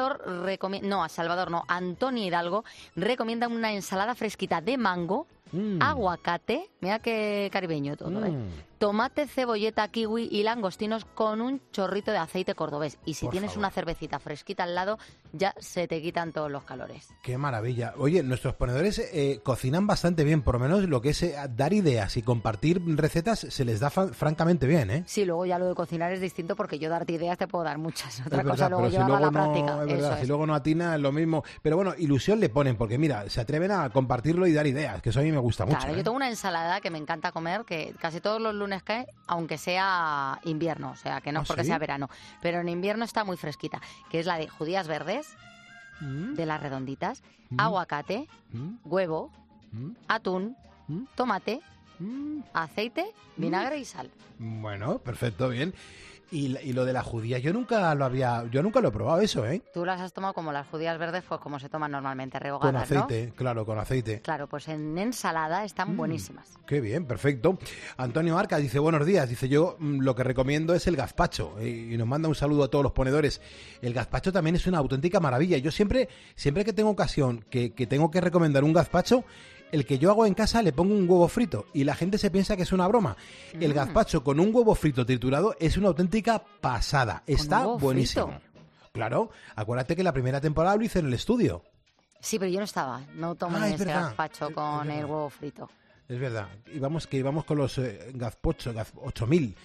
[SPEAKER 13] Antonio Hidalgo recomienda una ensalada fresquita de mango, aguacate, mira qué caribeño todo, tomate, cebolleta, kiwi y langostinos con un chorrito de aceite cordobés. Y si tienes una cervecita fresquita al lado, ya se te quitan todos los calores.
[SPEAKER 1] ¡Qué maravilla! Oye, nuestros ponedores cocinan bastante bien, por lo menos lo que es dar ideas y compartir recetas se les da francamente bien, ¿eh?
[SPEAKER 13] Sí, luego ya lo de cocinar es distinto porque yo darte ideas te puedo dar muchas. Otra
[SPEAKER 1] es
[SPEAKER 13] cosa
[SPEAKER 1] verdad,
[SPEAKER 13] luego llevarla a la práctica.
[SPEAKER 1] Es verdad, si luego no atina es lo mismo. Pero bueno, ilusión le ponen porque mira, se atreven a compartirlo y dar ideas, que eso a mí me gusta mucho.
[SPEAKER 13] Claro, yo tengo una ensalada que me encanta comer, que casi todos los lunes cae, aunque sea invierno, o sea, que no es porque sea verano, pero en invierno está muy fresquita, que es la de judías verdes, de las redonditas, aguacate, huevo, atún, tomate, aceite, vinagre y sal.
[SPEAKER 1] Bueno, perfecto, bien. Y lo de la judía, yo nunca lo he probado eso, ¿eh?
[SPEAKER 13] Tú las has tomado como las judías verdes, pues como se toman normalmente, rehogadas,
[SPEAKER 1] con aceite,
[SPEAKER 13] ¿no?
[SPEAKER 1] Claro, con aceite.
[SPEAKER 13] Claro, pues en ensalada están buenísimas.
[SPEAKER 1] Qué bien, perfecto. Antonio Arca dice, buenos días, dice, yo lo que recomiendo es el gazpacho, y nos manda un saludo a todos los ponedores. El gazpacho también es una auténtica maravilla. Yo siempre que tengo ocasión que tengo que recomendar un gazpacho, el que yo hago en casa le pongo un huevo frito y la gente se piensa que es una broma. El gazpacho con un huevo frito triturado es una auténtica pasada. Está buenísimo. Frito. Claro, acuérdate que la primera temporada lo hice en el estudio.
[SPEAKER 13] Sí, pero yo no estaba. No tomé ese gazpacho con el huevo frito.
[SPEAKER 1] Es verdad, íbamos con los Gazpocho, Gazpocho.000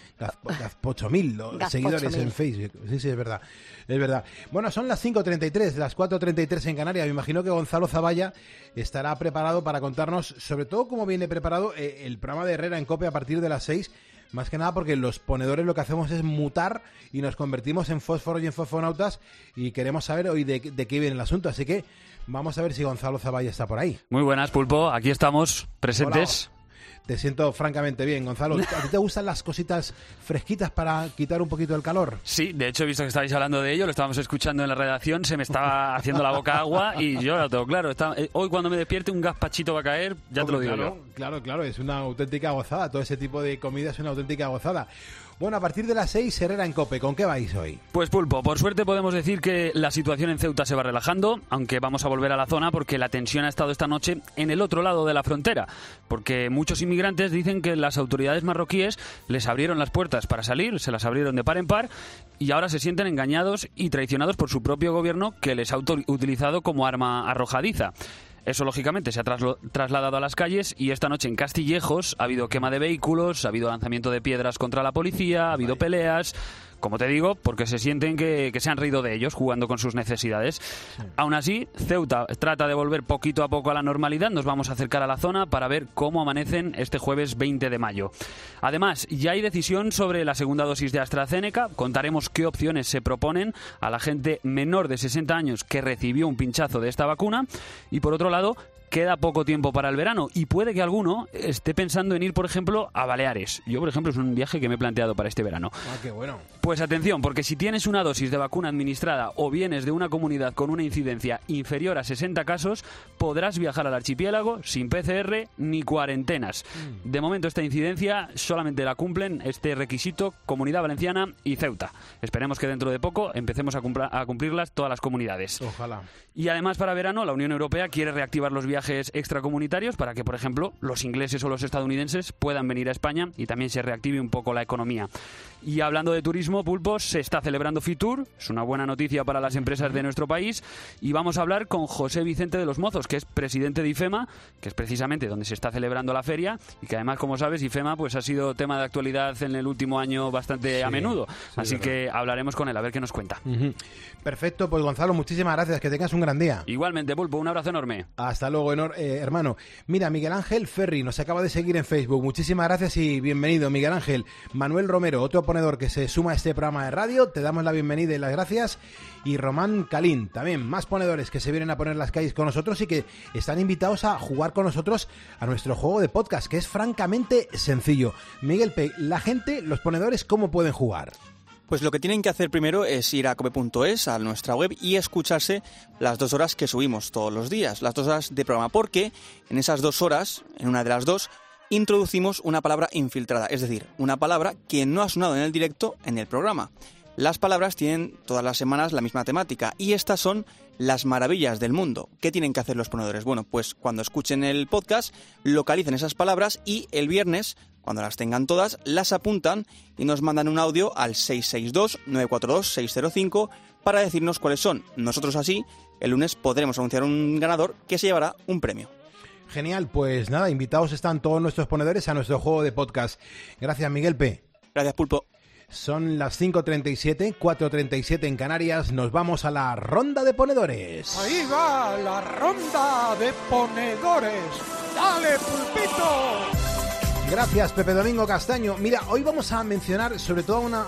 [SPEAKER 1] seguidores en Facebook. Sí, es verdad. Bueno, son las 5:33, las 4:33 en Canarias. Me imagino que Gonzalo Zavalla estará preparado para contarnos, sobre todo cómo viene preparado el programa de Herrera en COPE a partir de las 6. Más que nada porque los ponedores lo que hacemos es mutar y nos convertimos en fósforo y en fosfonautas y queremos saber hoy de qué viene el asunto. Así que vamos a ver si Gonzalo Zavalla está por ahí.
[SPEAKER 4] Muy buenas, Pulpo. Aquí estamos, presentes.
[SPEAKER 1] Hola. Te siento francamente bien, Gonzalo. ¿A ti te gustan las cositas fresquitas para quitar un poquito el calor?
[SPEAKER 4] Sí, de hecho, he visto que estabais hablando de ello, lo estábamos escuchando en la redacción, se me estaba haciendo la boca agua y yo lo tengo claro. Hoy cuando me despierte un gazpachito va a caer, ya te lo digo yo.
[SPEAKER 1] Claro, es una auténtica gozada. Todo ese tipo de comida es una auténtica gozada. Bueno, a partir de las 6, Herrera en COPE. ¿Con qué vais hoy?
[SPEAKER 4] Pues Pulpo, por suerte podemos decir que la situación en Ceuta se va relajando, aunque vamos a volver a la zona porque la tensión ha estado esta noche en el otro lado de la frontera, porque muchos inmigrantes dicen que las autoridades marroquíes les abrieron las puertas para salir, se las abrieron de par en par y ahora se sienten engañados y traicionados por su propio gobierno que les ha utilizado como arma arrojadiza. Eso, lógicamente, se ha trasladado a las calles y esta noche en Castillejos ha habido quema de vehículos, ha habido lanzamiento de piedras contra la policía, ha habido peleas, como te digo, porque se sienten que se han reído de ellos jugando con sus necesidades. Sí. Aún así, Ceuta trata de volver poquito a poco a la normalidad. Nos vamos a acercar a la zona para ver cómo amanecen este jueves 20 de mayo. Además, ya hay decisión sobre la segunda dosis de AstraZeneca. Contaremos qué opciones se proponen a la gente menor de 60 años que recibió un pinchazo de esta vacuna. Y por otro lado, queda poco tiempo para el verano y puede que alguno esté pensando en ir, por ejemplo, a Baleares. Yo, por ejemplo, es un viaje que me he planteado para este verano.
[SPEAKER 1] Ah, qué bueno.
[SPEAKER 4] Pues atención, porque si tienes una dosis de vacuna administrada o vienes de una comunidad con una incidencia inferior a 60 casos, podrás viajar al archipiélago sin PCR ni cuarentenas. De momento esta incidencia solamente la cumplen este requisito Comunidad Valenciana y Ceuta. Esperemos que dentro de poco empecemos a cumplirlas todas las comunidades.
[SPEAKER 1] Ojalá.
[SPEAKER 4] Y además para verano la Unión Europea quiere reactivar los viajes extracomunitarios para que, por ejemplo, los ingleses o los estadounidenses puedan venir a España y también se reactive un poco la economía. Y hablando de turismo, Pulpos, se está celebrando Fitur, es una buena noticia para las empresas de nuestro país, y vamos a hablar con José Vicente de los Mozos, que es presidente de IFEMA, que es precisamente donde se está celebrando la feria, y que además, como sabes, IFEMA pues ha sido tema de actualidad en el último año bastante a menudo, así que hablaremos con él, a ver qué nos cuenta.
[SPEAKER 1] Perfecto, pues Gonzalo, muchísimas gracias, que tengas un gran día.
[SPEAKER 4] Igualmente, Pulpo, un abrazo enorme.
[SPEAKER 1] Hasta luego, hermano. Mira, Miguel Ángel Ferri nos acaba de seguir en Facebook, muchísimas gracias y bienvenido, Miguel Ángel. Manuel Romero, otro ponedor que se suma a este programa de radio, te damos la bienvenida y las gracias. Y Román Calín, también más ponedores que se vienen a poner las calles con nosotros y que están invitados a jugar con nosotros a nuestro juego de podcast, que es francamente sencillo. Miguel P., la gente, los ponedores, ¿cómo pueden jugar?
[SPEAKER 14] Pues lo que tienen que hacer primero es ir a cope.es, a nuestra web, y escucharse las 2 horas que subimos todos los días, las 2 horas de programa, porque en esas 2 horas, en una de las 2, introducimos una palabra infiltrada, es decir, una palabra que no ha sonado en el directo en el programa. Las palabras tienen todas las semanas la misma temática y estas son las maravillas del mundo. ¿Qué tienen que hacer los ponedores? Bueno, pues cuando escuchen el podcast, localicen esas palabras y el viernes, cuando las tengan todas, las apuntan y nos mandan un audio al 662-942-605 para decirnos cuáles son. Nosotros así, el lunes podremos anunciar un ganador que se llevará un premio.
[SPEAKER 1] Genial, pues nada, invitados están todos nuestros ponedores a nuestro juego de podcast. Gracias, Miguel P.
[SPEAKER 14] Gracias, Pulpo.
[SPEAKER 1] Son las 5:37, 4:37 en Canarias. Nos vamos a la ronda de ponedores.
[SPEAKER 18] Ahí va la ronda de ponedores. ¡Dale, Pulpito!
[SPEAKER 1] Gracias, Pepe Domingo Castaño. Mira, hoy vamos a mencionar sobre todo a una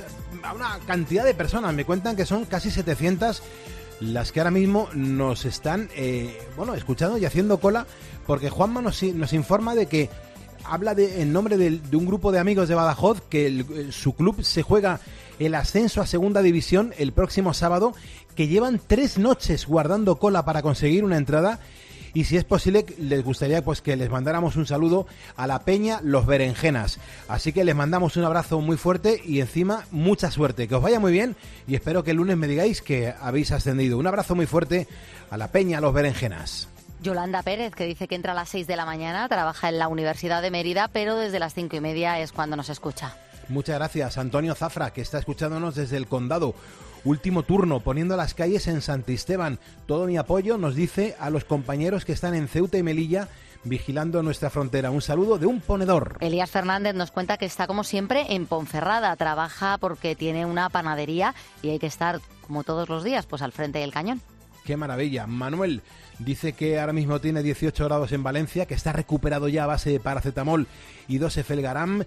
[SPEAKER 1] cantidad de personas. Me cuentan que son casi 700 las que ahora mismo nos están escuchando y haciendo cola, porque Juanma nos informa de que habla en nombre de un grupo de amigos de Badajoz que su club se juega el ascenso a segunda división el próximo sábado, que llevan 3 noches guardando cola para conseguir una entrada, y si es posible les gustaría pues que les mandáramos un saludo a la Peña Los Berenjenas. Así que les mandamos un abrazo muy fuerte y encima mucha suerte, que os vaya muy bien y espero que el lunes me digáis que habéis ascendido. Un abrazo muy fuerte a la Peña Los Berenjenas.
[SPEAKER 13] Yolanda Pérez, que dice que entra a las 6 de la mañana, trabaja en la Universidad de Mérida, pero desde las 5:30 es cuando nos escucha.
[SPEAKER 1] Muchas gracias. Antonio Zafra, que está escuchándonos desde el Condado. Último turno, poniendo las calles en Santisteban. Todo mi apoyo, nos dice a los compañeros que están en Ceuta y Melilla, vigilando nuestra frontera. Un saludo de un ponedor.
[SPEAKER 13] Elías Fernández nos cuenta que está como siempre en Ponferrada, trabaja porque tiene una panadería y hay que estar, como todos los días, pues al frente del cañón.
[SPEAKER 1] ¡Qué maravilla! Manuel dice que ahora mismo tiene 18 grados en Valencia, que está recuperado ya a base de paracetamol y 2 Effelgaram,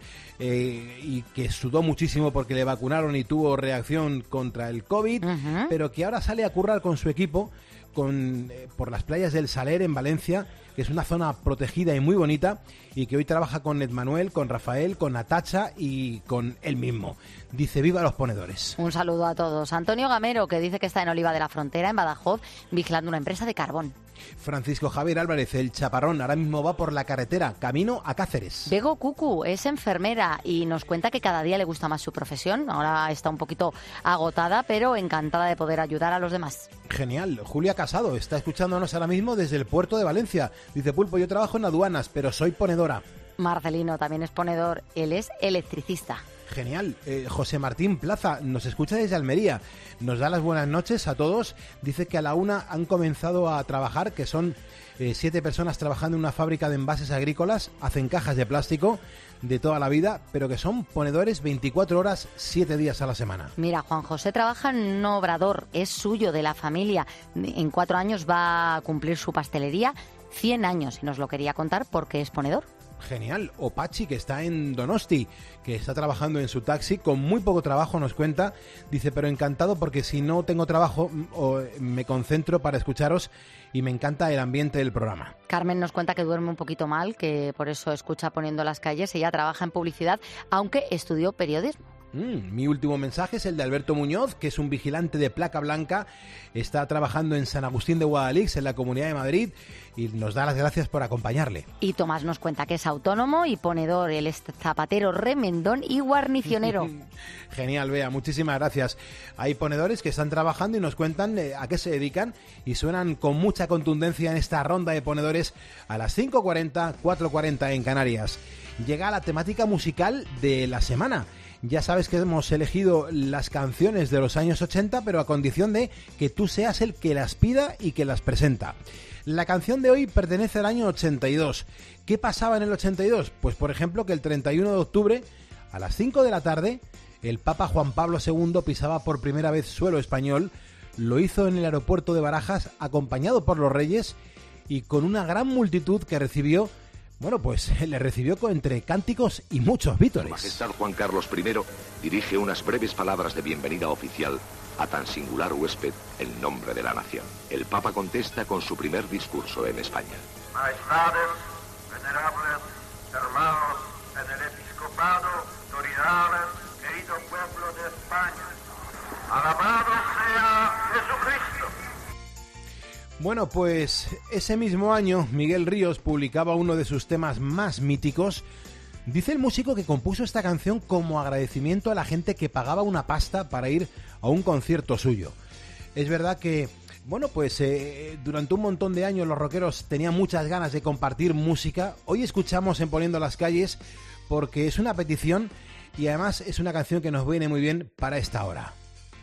[SPEAKER 1] y que sudó muchísimo porque le vacunaron y tuvo reacción contra el COVID, pero que ahora sale a currar con su equipo por las playas del Saler en Valencia, que es una zona protegida y muy bonita, y que hoy trabaja con Ed Manuel, con Rafael, con Natacha y con él mismo. Dice: ¡viva los ponedores!
[SPEAKER 13] Un saludo a todos. Antonio Gamero, que dice que está en Oliva de la Frontera, en Badajoz, vigilando una empresa de carbón.
[SPEAKER 1] Francisco Javier Álvarez, el chaparrón, ahora mismo va por la carretera, camino a Cáceres.
[SPEAKER 13] Bego Cucu es enfermera y nos cuenta que cada día le gusta más su profesión. Ahora está un poquito agotada, pero encantada de poder ayudar a los demás.
[SPEAKER 1] Genial. Julia Casado está escuchándonos ahora mismo desde el puerto de Valencia. Dice: Pulpo, yo trabajo en aduanas, pero soy ponedora.
[SPEAKER 13] Marcelino también es ponedor, él es electricista.
[SPEAKER 1] Genial. José Martín Plaza nos escucha desde Almería. Nos da las buenas noches a todos. Dice que a la 1 han comenzado a trabajar, que son 7 personas trabajando en una fábrica de envases agrícolas. Hacen cajas de plástico de toda la vida, pero que son ponedores 24 horas, 7 días a la semana.
[SPEAKER 13] Mira, Juan José trabaja en un obrador, es suyo, de la familia. En 4 años va a cumplir su pastelería 100 años y nos lo quería contar porque es ponedor.
[SPEAKER 1] Genial. O Pachi, que está en Donosti, que está trabajando en su taxi, con muy poco trabajo, nos cuenta. Dice, pero encantado porque si no tengo trabajo me concentro para escucharos y me encanta el ambiente del programa.
[SPEAKER 13] Carmen nos cuenta que duerme un poquito mal, que por eso escucha Poniendo las calles. Ella trabaja en publicidad, aunque estudió periodismo.
[SPEAKER 1] Mi último mensaje es el de Alberto Muñoz, que es un vigilante de placa blanca, está trabajando en San Agustín de Guadalix, en la Comunidad de Madrid, y nos da las gracias por acompañarle.
[SPEAKER 13] Y Tomás nos cuenta que es autónomo y ponedor, él es zapatero, remendón y guarnicionero.
[SPEAKER 1] Genial, Bea, muchísimas gracias. Hay ponedores que están trabajando y nos cuentan a qué se dedican y suenan con mucha contundencia en esta ronda de ponedores a las 5:40, 4:40 en Canarias. Llega la temática musical de la semana. Ya sabes que hemos elegido las canciones de los años 80, pero a condición de que tú seas el que las pida y que las presenta. La canción de hoy pertenece al año 82. ¿Qué pasaba en el 82? Pues por ejemplo que el 31 de octubre, a las 5 de la tarde, el Papa Juan Pablo II pisaba por primera vez suelo español. Lo hizo en el aeropuerto de Barajas, acompañado por los Reyes y con una gran multitud que recibió. Bueno, pues le recibió entre cánticos y muchos vítores.
[SPEAKER 20] Su Majestad Juan Carlos I dirige unas breves palabras de bienvenida oficial a tan singular huésped en nombre de la nación. El Papa contesta con su primer discurso en España.
[SPEAKER 21] Maestades, venerables hermanos en el episcopado, autoridades, querido pueblo de España, alabado sea Jesucristo.
[SPEAKER 1] Bueno, pues ese mismo año Miguel Ríos publicaba uno de sus temas más míticos. Dice el músico que compuso esta canción como agradecimiento a la gente que pagaba una pasta para ir a un concierto suyo. Es verdad que, bueno, pues durante un montón de años los rockeros tenían muchas ganas de compartir música. Hoy escuchamos en Poniendo las calles porque es una petición y además es una canción que nos viene muy bien para esta hora.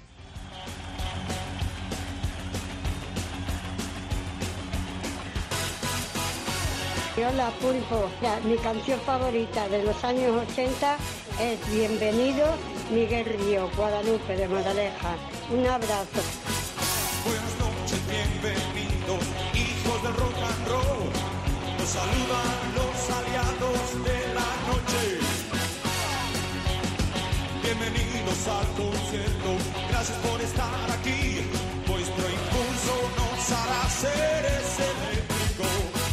[SPEAKER 22] Hola Pulpo, mi canción favorita de los años 80 es Bienvenido, Miguel Ríos, Guadalupe de Moraleja. Un abrazo.
[SPEAKER 23] Buenas noches, bienvenidos, hijos del rock and roll. Nos saludan los aliados de la noche. Bienvenidos al concierto, gracias por estar aquí. Vuestro impulso nos hará seres eléctricos.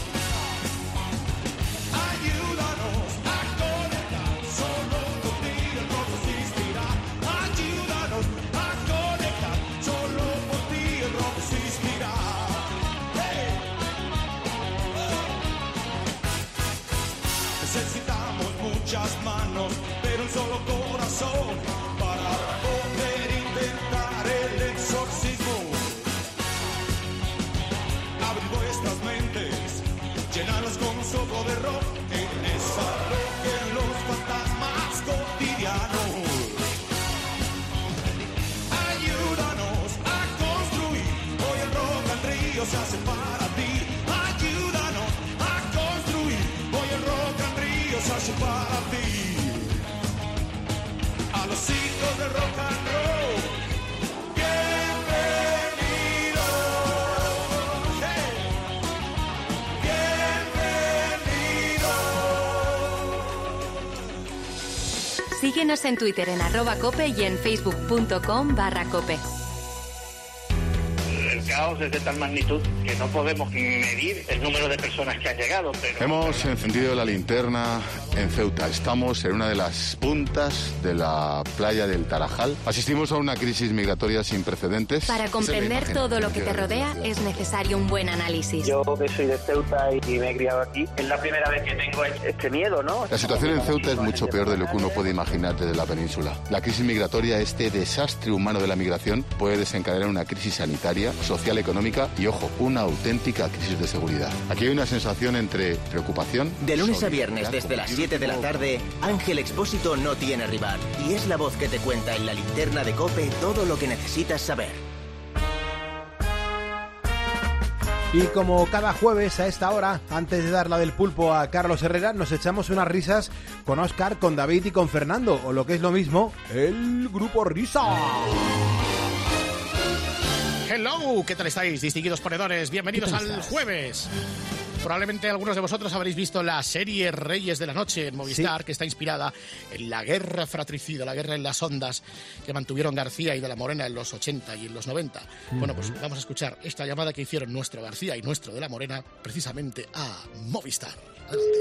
[SPEAKER 23] Necesitamos muchas manos, pero un solo corazón para poder intentar el exorcismo. Abrid vuestras mentes, llenadlos con un soplo de rock, que desalojen los fantasmas cotidianos. Ayúdanos a construir, hoy el rock and río se hace para ti. Ayúdanos a construir, hoy el rock and río se hace para ti. A los hijos del rock and roll, bienvenidos. Hey. Bienvenidos.
[SPEAKER 3] Síguenos en Twitter en @cope y en facebook.com/cope.
[SPEAKER 24] El caos es de tal magnitud que no podemos medir el número de personas que han llegado. Pero
[SPEAKER 25] hemos encendido la linterna en Ceuta. Estamos en una de las puntas de la playa del Tarajal. Asistimos a una crisis migratoria sin precedentes.
[SPEAKER 3] Para comprender todo lo que te rodea es necesario un buen análisis.
[SPEAKER 24] Yo que soy de Ceuta y me he criado aquí, es la primera vez que tengo este miedo, ¿no?
[SPEAKER 25] La situación en Ceuta es mucho peor de lo que uno puede imaginar desde la península. La crisis migratoria, este desastre humano de la migración, puede desencadenar una crisis sanitaria, social, económica y, ojo, una auténtica crisis de seguridad. Aquí hay una sensación entre preocupación...
[SPEAKER 2] De lunes a viernes desde las 7 de la tarde, Ángel Expósito no tiene rival y es la voz que te cuenta en la linterna de COPE todo lo que necesitas saber.
[SPEAKER 1] Y como cada jueves a esta hora, antes de dar la del pulpo a Carlos Herrera, nos echamos unas risas con Óscar, con David y con Fernando, o lo que es lo mismo, el Grupo Risa.
[SPEAKER 26] Hello, ¿qué tal estáis, distinguidos ponedores? Bienvenidos al jueves.
[SPEAKER 5] Probablemente algunos de vosotros habréis visto la serie Reyes de la Noche en Movistar, que está inspirada en la guerra fratricida, la guerra en las ondas que mantuvieron García y de la Morena en los 80 y en los 90. Bueno, pues vamos a escuchar esta llamada que hicieron nuestro García y nuestro de la Morena precisamente a Movistar. Adelante.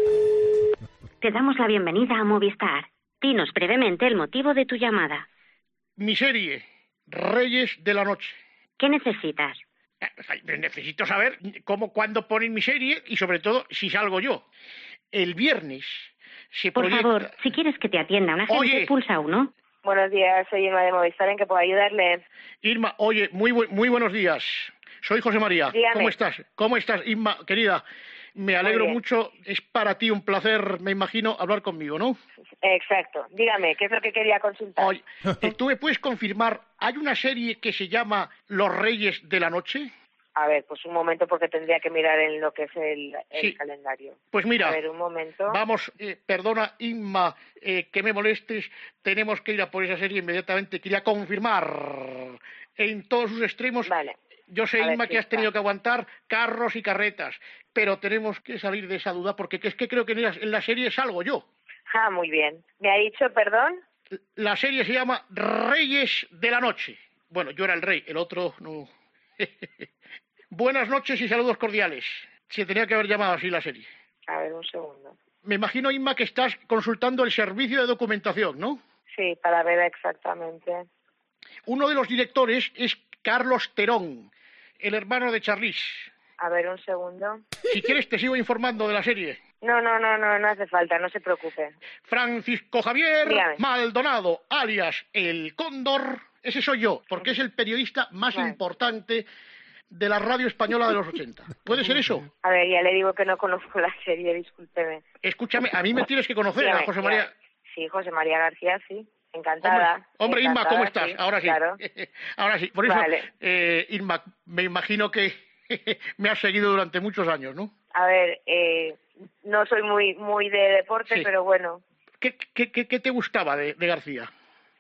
[SPEAKER 6] Te damos la bienvenida a Movistar. Dinos brevemente el motivo de tu llamada.
[SPEAKER 7] Mi serie, Reyes de la Noche.
[SPEAKER 6] ¿Qué necesitas?
[SPEAKER 7] Necesito saber cuándo ponen mi serie y sobre todo si salgo yo. El viernes se
[SPEAKER 6] Por
[SPEAKER 7] proyecta...
[SPEAKER 6] favor, si quieres que te atienda un agente,
[SPEAKER 7] Oye.
[SPEAKER 6] pulsa 1.
[SPEAKER 12] Buenos días, soy Irma de Movistar, ¿en qué puedo ayudarle?
[SPEAKER 7] Irma, oye, muy buenos días. Soy José María.
[SPEAKER 12] Dígame.
[SPEAKER 7] ¿Cómo estás? ¿Cómo estás, Irma, querida? Me alegro
[SPEAKER 12] bien.
[SPEAKER 7] mucho. Es para ti un placer, me imagino, hablar conmigo, ¿no?
[SPEAKER 12] Exacto. Dígame, ¿qué es lo que quería consultar?
[SPEAKER 7] Oye, ¿tú me puedes confirmar, hay una serie que se llama Los Reyes de la Noche?
[SPEAKER 12] A ver, pues un momento porque tendría que mirar en lo que es el
[SPEAKER 7] Sí.
[SPEAKER 12] calendario.
[SPEAKER 7] Pues mira,
[SPEAKER 12] A ver, un momento.
[SPEAKER 7] vamos, perdona, Inma, que me molestes, tenemos que ir a por esa serie inmediatamente. Quería confirmar en todos sus extremos.
[SPEAKER 12] Vale.
[SPEAKER 7] Yo sé,
[SPEAKER 12] A ver,
[SPEAKER 7] Inma,
[SPEAKER 12] sí
[SPEAKER 7] que has
[SPEAKER 12] está.
[SPEAKER 7] tenido que aguantar carros y carretas, pero tenemos que salir de esa duda porque es que creo que en la serie salgo yo.
[SPEAKER 12] Ah, muy bien. ¿Me ha dicho, perdón?
[SPEAKER 7] La serie se llama Reyes de la Noche. Bueno, yo era el rey, el otro no. Buenas noches y saludos cordiales. Se tenía que haber llamado así la serie.
[SPEAKER 12] A ver, un segundo.
[SPEAKER 7] Me imagino, Inma, que estás consultando el servicio de documentación, ¿no?
[SPEAKER 12] Sí, para ver exactamente.
[SPEAKER 7] Uno de los directores es Carlos Terón, el hermano de Charlize.
[SPEAKER 12] A ver, un segundo.
[SPEAKER 7] Si quieres te sigo informando de la serie.
[SPEAKER 12] No hace falta, no se preocupe.
[SPEAKER 7] Francisco Javier
[SPEAKER 12] Dígame.
[SPEAKER 7] Maldonado, alias El Cóndor, ese soy yo, porque es el periodista más importante de la radio española de los 80. ¿Puede ser eso?
[SPEAKER 12] A ver, ya le digo que no conozco la serie, discúlpeme.
[SPEAKER 7] Escúchame, a mí me tienes que conocer,
[SPEAKER 12] Dígame,
[SPEAKER 7] a José María.
[SPEAKER 12] Sí, José María García, sí. Encantada.
[SPEAKER 7] Hombre, Inma,
[SPEAKER 12] Encantada,
[SPEAKER 7] ¿cómo estás?
[SPEAKER 12] sí,
[SPEAKER 7] Ahora sí.
[SPEAKER 12] Claro.
[SPEAKER 7] Ahora sí. Por eso,
[SPEAKER 12] Vale.
[SPEAKER 7] Inma, me imagino que me has seguido durante muchos años, ¿no?
[SPEAKER 12] A ver, no soy muy de deporte,
[SPEAKER 7] Sí.
[SPEAKER 12] pero bueno.
[SPEAKER 7] ¿Qué te gustaba de García?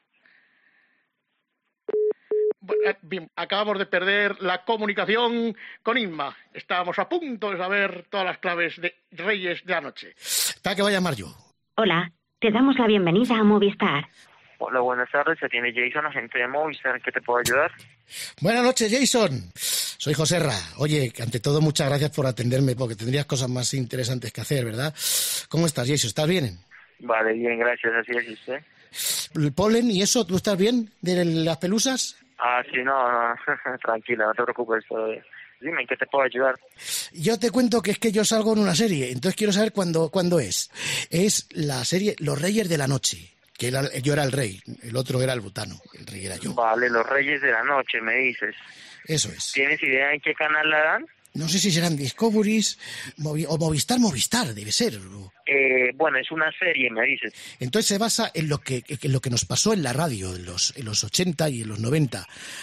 [SPEAKER 7] Bien, acabamos de perder la comunicación con Inma. Estábamos a punto de saber todas las claves de Reyes de la Noche.
[SPEAKER 5] Espera que voy a llamar yo.
[SPEAKER 6] Hola, te damos la bienvenida a Movistar.
[SPEAKER 8] Hola, buenas tardes. Se tiene Jason, agente de Movistar. ¿En qué te puedo ayudar?
[SPEAKER 5] Buenas noches, Jason. Soy Joserra. Oye, ante todo, muchas gracias por atenderme, porque tendrías cosas más interesantes que hacer, ¿verdad? ¿Cómo estás, Jason? ¿Estás bien?
[SPEAKER 8] Vale, bien, gracias. Así es, ¿y usted?
[SPEAKER 5] ¿El polen y eso? ¿Tú estás bien? ¿De las pelusas?
[SPEAKER 8] Ah, sí, no, tranquila, no te preocupes. Dime, ¿en qué te puedo ayudar?
[SPEAKER 5] Yo te cuento que es que yo salgo en una serie, entonces quiero saber cuándo es. Es la serie Los Reyes de la Noche, que yo era el rey, el otro era el butano, el rey era yo.
[SPEAKER 8] Vale, Los Reyes de la Noche, me dices.
[SPEAKER 5] Eso es.
[SPEAKER 8] ¿Tienes idea en qué canal la dan?
[SPEAKER 5] No sé si serán Discoveries o Movistar, debe ser.
[SPEAKER 8] Bueno, es una serie, me dices.
[SPEAKER 5] Entonces se basa en lo que nos pasó en la radio en los 80 y en los 90.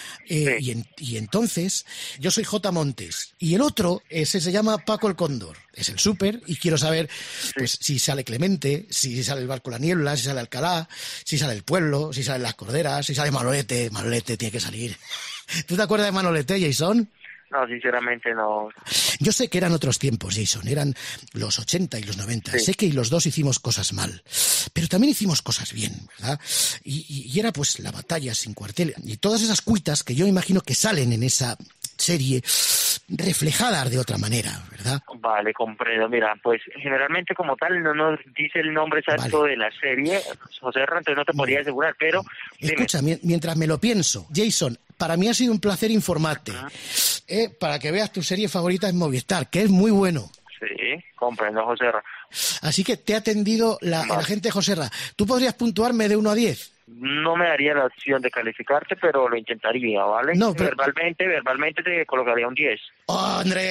[SPEAKER 5] Y entonces yo soy J. Montes y el otro ese se llama Paco el Cóndor, es el súper, y quiero saber pues si sale Clemente, si sale el Barco La Niebla, si sale Alcalá, si sale el Pueblo, si salen las Corderas, si sale Manolete tiene que salir. ¿Tú te acuerdas de Manolete, Jason?
[SPEAKER 8] No, sinceramente no.
[SPEAKER 5] Yo sé que eran otros tiempos, Jason, eran los 80 y los 90.
[SPEAKER 8] Sí.
[SPEAKER 5] Sé que los dos hicimos cosas mal, pero también hicimos cosas bien, ¿verdad? Y era pues la batalla sin cuartel y todas esas cuitas que yo imagino que salen en esa serie reflejadas de otra manera, ¿verdad?
[SPEAKER 8] Vale, comprendo. Mira, pues generalmente como tal no nos dice el nombre exacto de la serie, José Herrera, entonces no te podría asegurar, pero dime.
[SPEAKER 5] Escucha, mientras me lo pienso, Jason, para mí ha sido un placer informarte, para que veas tu serie favorita en Movistar, que es muy bueno.
[SPEAKER 8] Sí, comprendo, José Herrera.
[SPEAKER 5] Así que te ha atendido el agente Joserra. ¿Tú podrías puntuarme de 1 a 10?
[SPEAKER 8] No me daría la opción de calificarte, pero lo intentaría, ¿vale?
[SPEAKER 5] No, pero...
[SPEAKER 8] Verbalmente te colocaría un 10.
[SPEAKER 5] ¡Oh, André!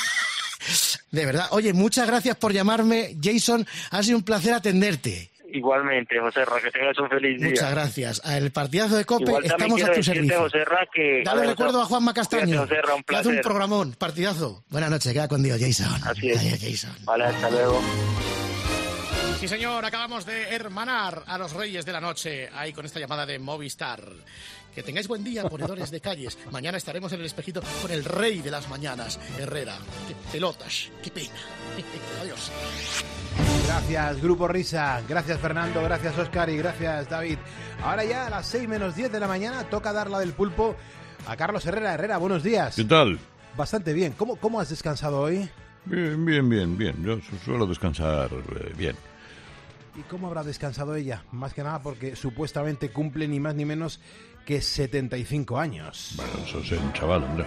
[SPEAKER 5] De verdad. Oye, muchas gracias por llamarme, Jason. Ha sido un placer atenderte.
[SPEAKER 8] Igualmente, José Ra, que tengas un feliz día.
[SPEAKER 5] Muchas gracias. El partidazo de COPE,
[SPEAKER 8] Igual
[SPEAKER 5] estamos a tu servicio.
[SPEAKER 8] José Ra, que...
[SPEAKER 5] Dale recuerdo a Juanma Castaño,
[SPEAKER 8] José Ra, un
[SPEAKER 5] que
[SPEAKER 8] placer.
[SPEAKER 5] hace un programón, partidazo. Buenas noches, queda con Dios, Jason.
[SPEAKER 8] Así es.
[SPEAKER 5] Adiós, Jason.
[SPEAKER 8] Vale, hasta luego.
[SPEAKER 5] Sí, señor, acabamos de hermanar a los Reyes de la Noche, ahí con esta llamada de Movistar. Que tengáis buen día, ponedores de calles. Mañana estaremos en el espejito con el rey de las mañanas, Herrera. Qué pelotas, qué pena. Adiós.
[SPEAKER 1] Gracias, Grupo Risa. Gracias, Fernando. Gracias, Óscar. Y gracias, David. Ahora ya a las 6 menos 10 de la mañana toca dar la del pulpo a Carlos Herrera. Herrera, buenos días.
[SPEAKER 9] ¿Qué tal?
[SPEAKER 1] Bastante bien. ¿Cómo has descansado hoy?
[SPEAKER 9] Bien. Yo suelo descansar bien.
[SPEAKER 1] ¿Y cómo habrá descansado ella? Más que nada porque supuestamente cumple ni más ni menos que 75 años.
[SPEAKER 9] Bueno, eso es un chaval, hombre.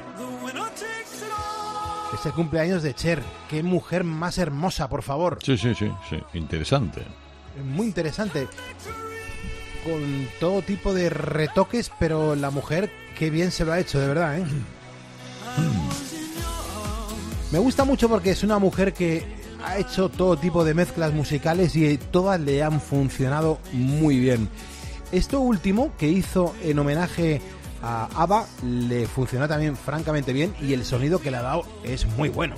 [SPEAKER 1] Es el cumpleaños de Cher. Qué mujer más hermosa, por favor.
[SPEAKER 9] Sí. Interesante.
[SPEAKER 1] Muy interesante. Con todo tipo de retoques, pero la mujer, qué bien se lo ha hecho, de verdad, ¿eh? Me gusta mucho porque es una mujer que ha hecho todo tipo de mezclas musicales y todas le han funcionado muy bien. Esto último que hizo en homenaje a ABBA le funcionó también francamente bien y el sonido que le ha dado es muy bueno.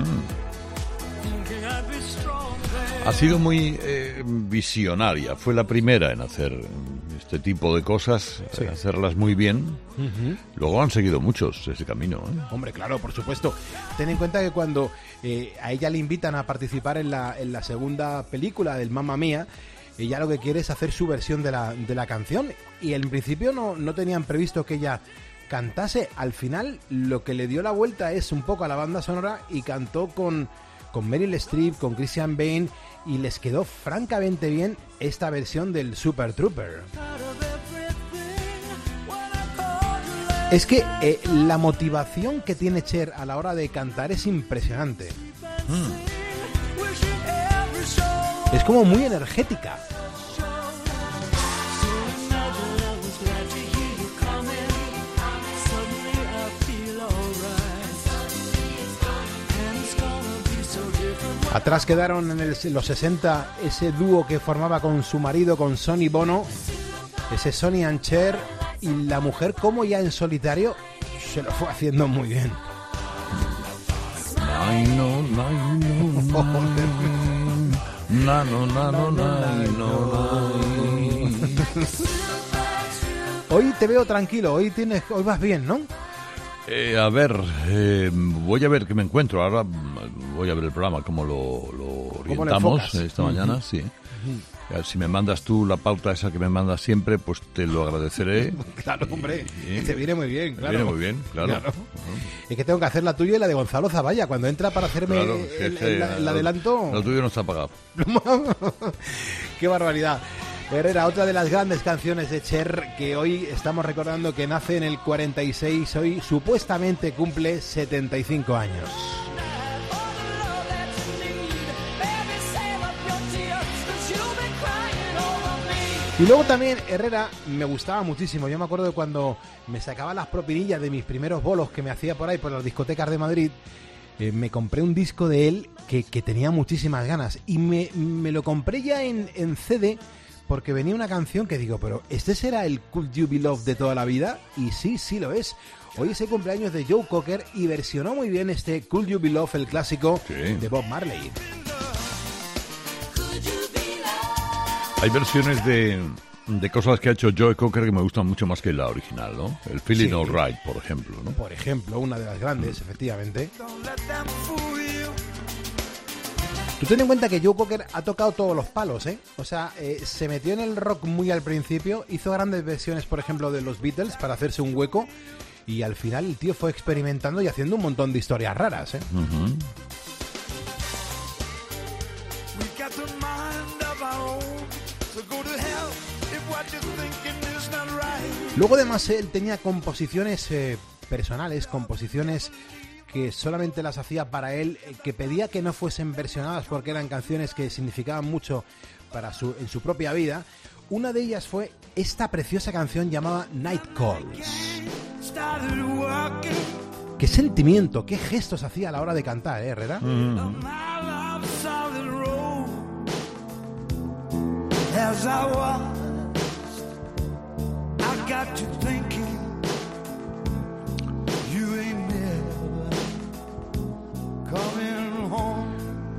[SPEAKER 9] Ha sido muy visionaria. Fue la primera en hacer este tipo de cosas,
[SPEAKER 1] Sí.
[SPEAKER 9] hacerlas muy bien. Luego han seguido muchos ese camino, ¿eh?
[SPEAKER 1] Hombre, claro, por supuesto. Ten en cuenta que cuando a ella le invitan a participar en la segunda película del Mamma Mía, ella lo que quiere es hacer su versión de la canción y en principio no tenían previsto que ella cantase. Al final lo que le dio la vuelta es un poco a la banda sonora y cantó con Meryl Streep, con Christian Bale y les quedó francamente bien esta versión del Super Trooper. Es que la motivación que tiene Cher a la hora de cantar es impresionante. Es como muy energética. Atrás quedaron en los 60 ese dúo que formaba con su marido, con Sonny Bono, ese Sonny and Cher, y la mujer como ya en solitario se lo fue haciendo muy bien. Hoy te veo tranquilo, hoy vas bien, ¿no?
[SPEAKER 9] A ver, voy a ver qué me encuentro. Ahora voy a ver el programa, cómo lo orientamos esta mañana, sí. Si me mandas tú la pauta esa que me mandas siempre, pues te lo agradeceré.
[SPEAKER 1] Claro, hombre, te viene muy bien, claro.
[SPEAKER 9] Viene muy bien, claro.
[SPEAKER 1] Es que tengo que hacer la tuya y la de Gonzalo Zavalla. Cuando entra para hacerme el adelanto...
[SPEAKER 9] Lo tuyo no está pagado.
[SPEAKER 1] ¡Qué barbaridad! Herrera, otra de las grandes canciones de Cher que hoy estamos recordando que nace en el 46, hoy supuestamente cumple 75 años. Y luego también Herrera me gustaba muchísimo. Yo me acuerdo de cuando me sacaba las propinillas de mis primeros bolos que me hacía por ahí por las discotecas de Madrid. Me compré un disco de él que tenía muchísimas ganas y me lo compré ya en CD. Porque venía una canción que digo, pero ¿este será el Could You Be Loved de toda la vida? Y sí lo es. Hoy es el cumpleaños de Joe Cocker y versionó muy bien este Could You Be Loved, el clásico de Bob Marley.
[SPEAKER 9] Hay versiones de cosas que ha hecho Joe Cocker que me gustan mucho más que la original, ¿no? El Feeling Alright, por ejemplo, ¿no?
[SPEAKER 1] Por ejemplo, una de las grandes, efectivamente. Tú ten en cuenta que Joe Cocker ha tocado todos los palos, ¿eh? O sea, se metió en el rock muy al principio, hizo grandes versiones, por ejemplo, de los Beatles para hacerse un hueco y al final el tío fue experimentando y haciendo un montón de historias raras, ¿eh? Luego además él tenía composiciones personales, composiciones que solamente las hacía para él, que pedía que no fuesen versionadas porque eran canciones que significaban mucho en su propia vida. Una de ellas fue esta preciosa canción llamada Night Calls. Qué sentimiento, qué gestos hacía a la hora de cantar, Herrera.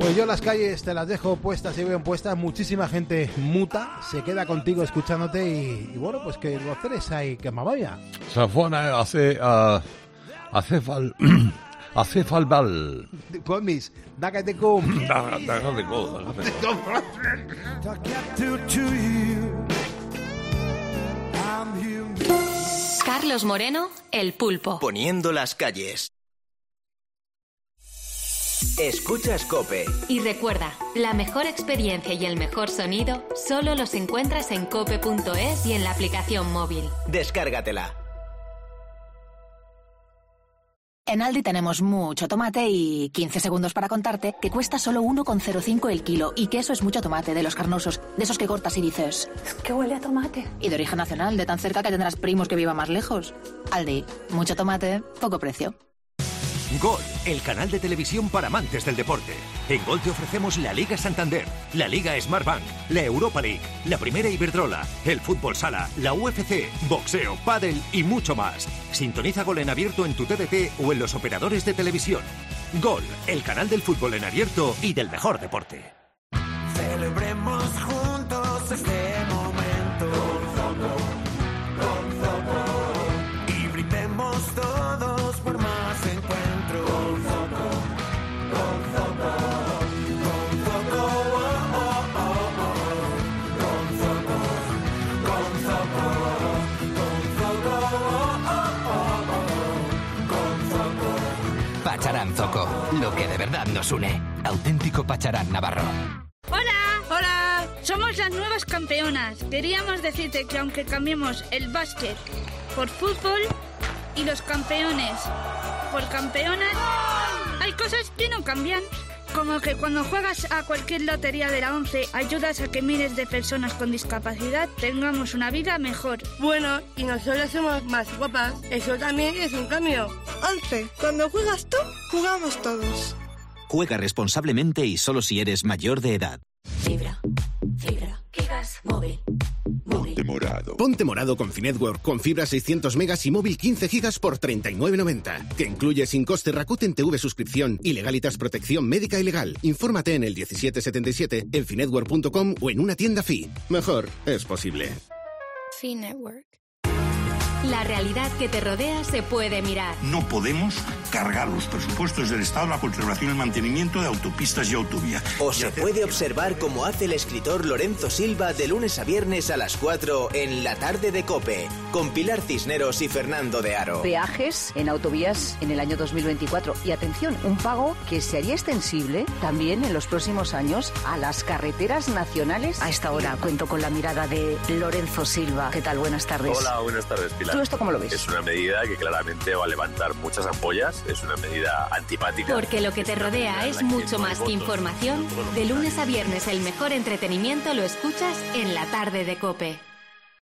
[SPEAKER 1] Pues yo las calles te las dejo puestas y bien puestas. Muchísima gente muta se queda contigo escuchándote y bueno, pues que lo haces ahí que mamaya.
[SPEAKER 9] Safona hace falbal.
[SPEAKER 1] Comis, dácate com.
[SPEAKER 9] Dácate com.
[SPEAKER 3] Carlos Moreno, El Pulpo.
[SPEAKER 2] Poniendo las calles. Escuchas COPE.
[SPEAKER 3] Y recuerda, la mejor experiencia y el mejor sonido solo los encuentras en cope.es y en la aplicación móvil.
[SPEAKER 2] Descárgatela.
[SPEAKER 10] En Aldi tenemos mucho tomate y 15 segundos para contarte que cuesta solo 1,05 el kilo y que eso es mucho tomate, de los carnosos, de esos que cortas y dices
[SPEAKER 11] ¿qué huele a tomate?
[SPEAKER 10] Y de origen nacional, de tan cerca que tendrás primos que vivan más lejos. Aldi, mucho tomate, poco precio.
[SPEAKER 15] Gol, el canal de televisión para amantes del deporte. En Gol te ofrecemos la Liga Santander, la Liga Smartbank, la Europa League, la Primera Iberdrola, el Fútbol Sala, la UFC, boxeo, pádel y mucho más. Sintoniza Gol en abierto en tu TDT o en los operadores de televisión. Gol, el canal del fútbol en abierto y del mejor deporte.
[SPEAKER 23] Celebremos juntos este momento con Zoco, y brindemos todos por más encuentros.
[SPEAKER 16] Pacharán Zoco, lo que de verdad nos une. Auténtico Pacharán Navarro.
[SPEAKER 17] ¡Hola! ¡Hola! Somos las nuevas campeonas. Queríamos decirte que aunque cambiemos el básquet por fútbol y los campeones por campeonas, hay cosas que no cambian. Como que cuando juegas a cualquier lotería de la 11 ayudas a que miles de personas con discapacidad tengamos una vida mejor.
[SPEAKER 26] Bueno, y nosotros somos más guapas. Eso también es un cambio.
[SPEAKER 27] 11. Cuando juegas tú, jugamos todos.
[SPEAKER 28] Juega responsablemente y solo si eres mayor de edad.
[SPEAKER 29] Fibra, gigas, móvil.
[SPEAKER 30] Ponte morado.
[SPEAKER 31] Ponte morado con Finetwork, con fibra 600 megas y móvil 15 gigas por 39,90. Que incluye sin coste Rakuten TV suscripción y Legalitas protección médica y legal. Infórmate en el 1777, en finetwork.com o en una tienda Fi. Mejor es posible.
[SPEAKER 29] Finetwork.
[SPEAKER 3] La realidad que te rodea se puede mirar.
[SPEAKER 32] No podemos cargar los presupuestos del Estado en la conservación y el mantenimiento de autopistas y autovías.
[SPEAKER 2] O se puede observar como hace el escritor Lorenzo Silva de lunes a viernes a las 4 en La Tarde de COPE, con Pilar Cisneros y Fernando de Aro.
[SPEAKER 33] Peajes en autovías en el año 2024. Y atención, un pago que se haría extensible también en los próximos años a las carreteras nacionales. A esta hora cuento con la mirada de Lorenzo Silva. ¿Qué tal? Buenas tardes.
[SPEAKER 34] Hola, buenas tardes, Pilar.
[SPEAKER 33] ¿Tú esto cómo lo ves?
[SPEAKER 34] Es una medida que claramente va a levantar muchas ampollas, es una medida antipática.
[SPEAKER 3] Porque lo que te rodea es mucho más que información. De lunes a viernes el mejor entretenimiento lo escuchas en La Tarde de COPE.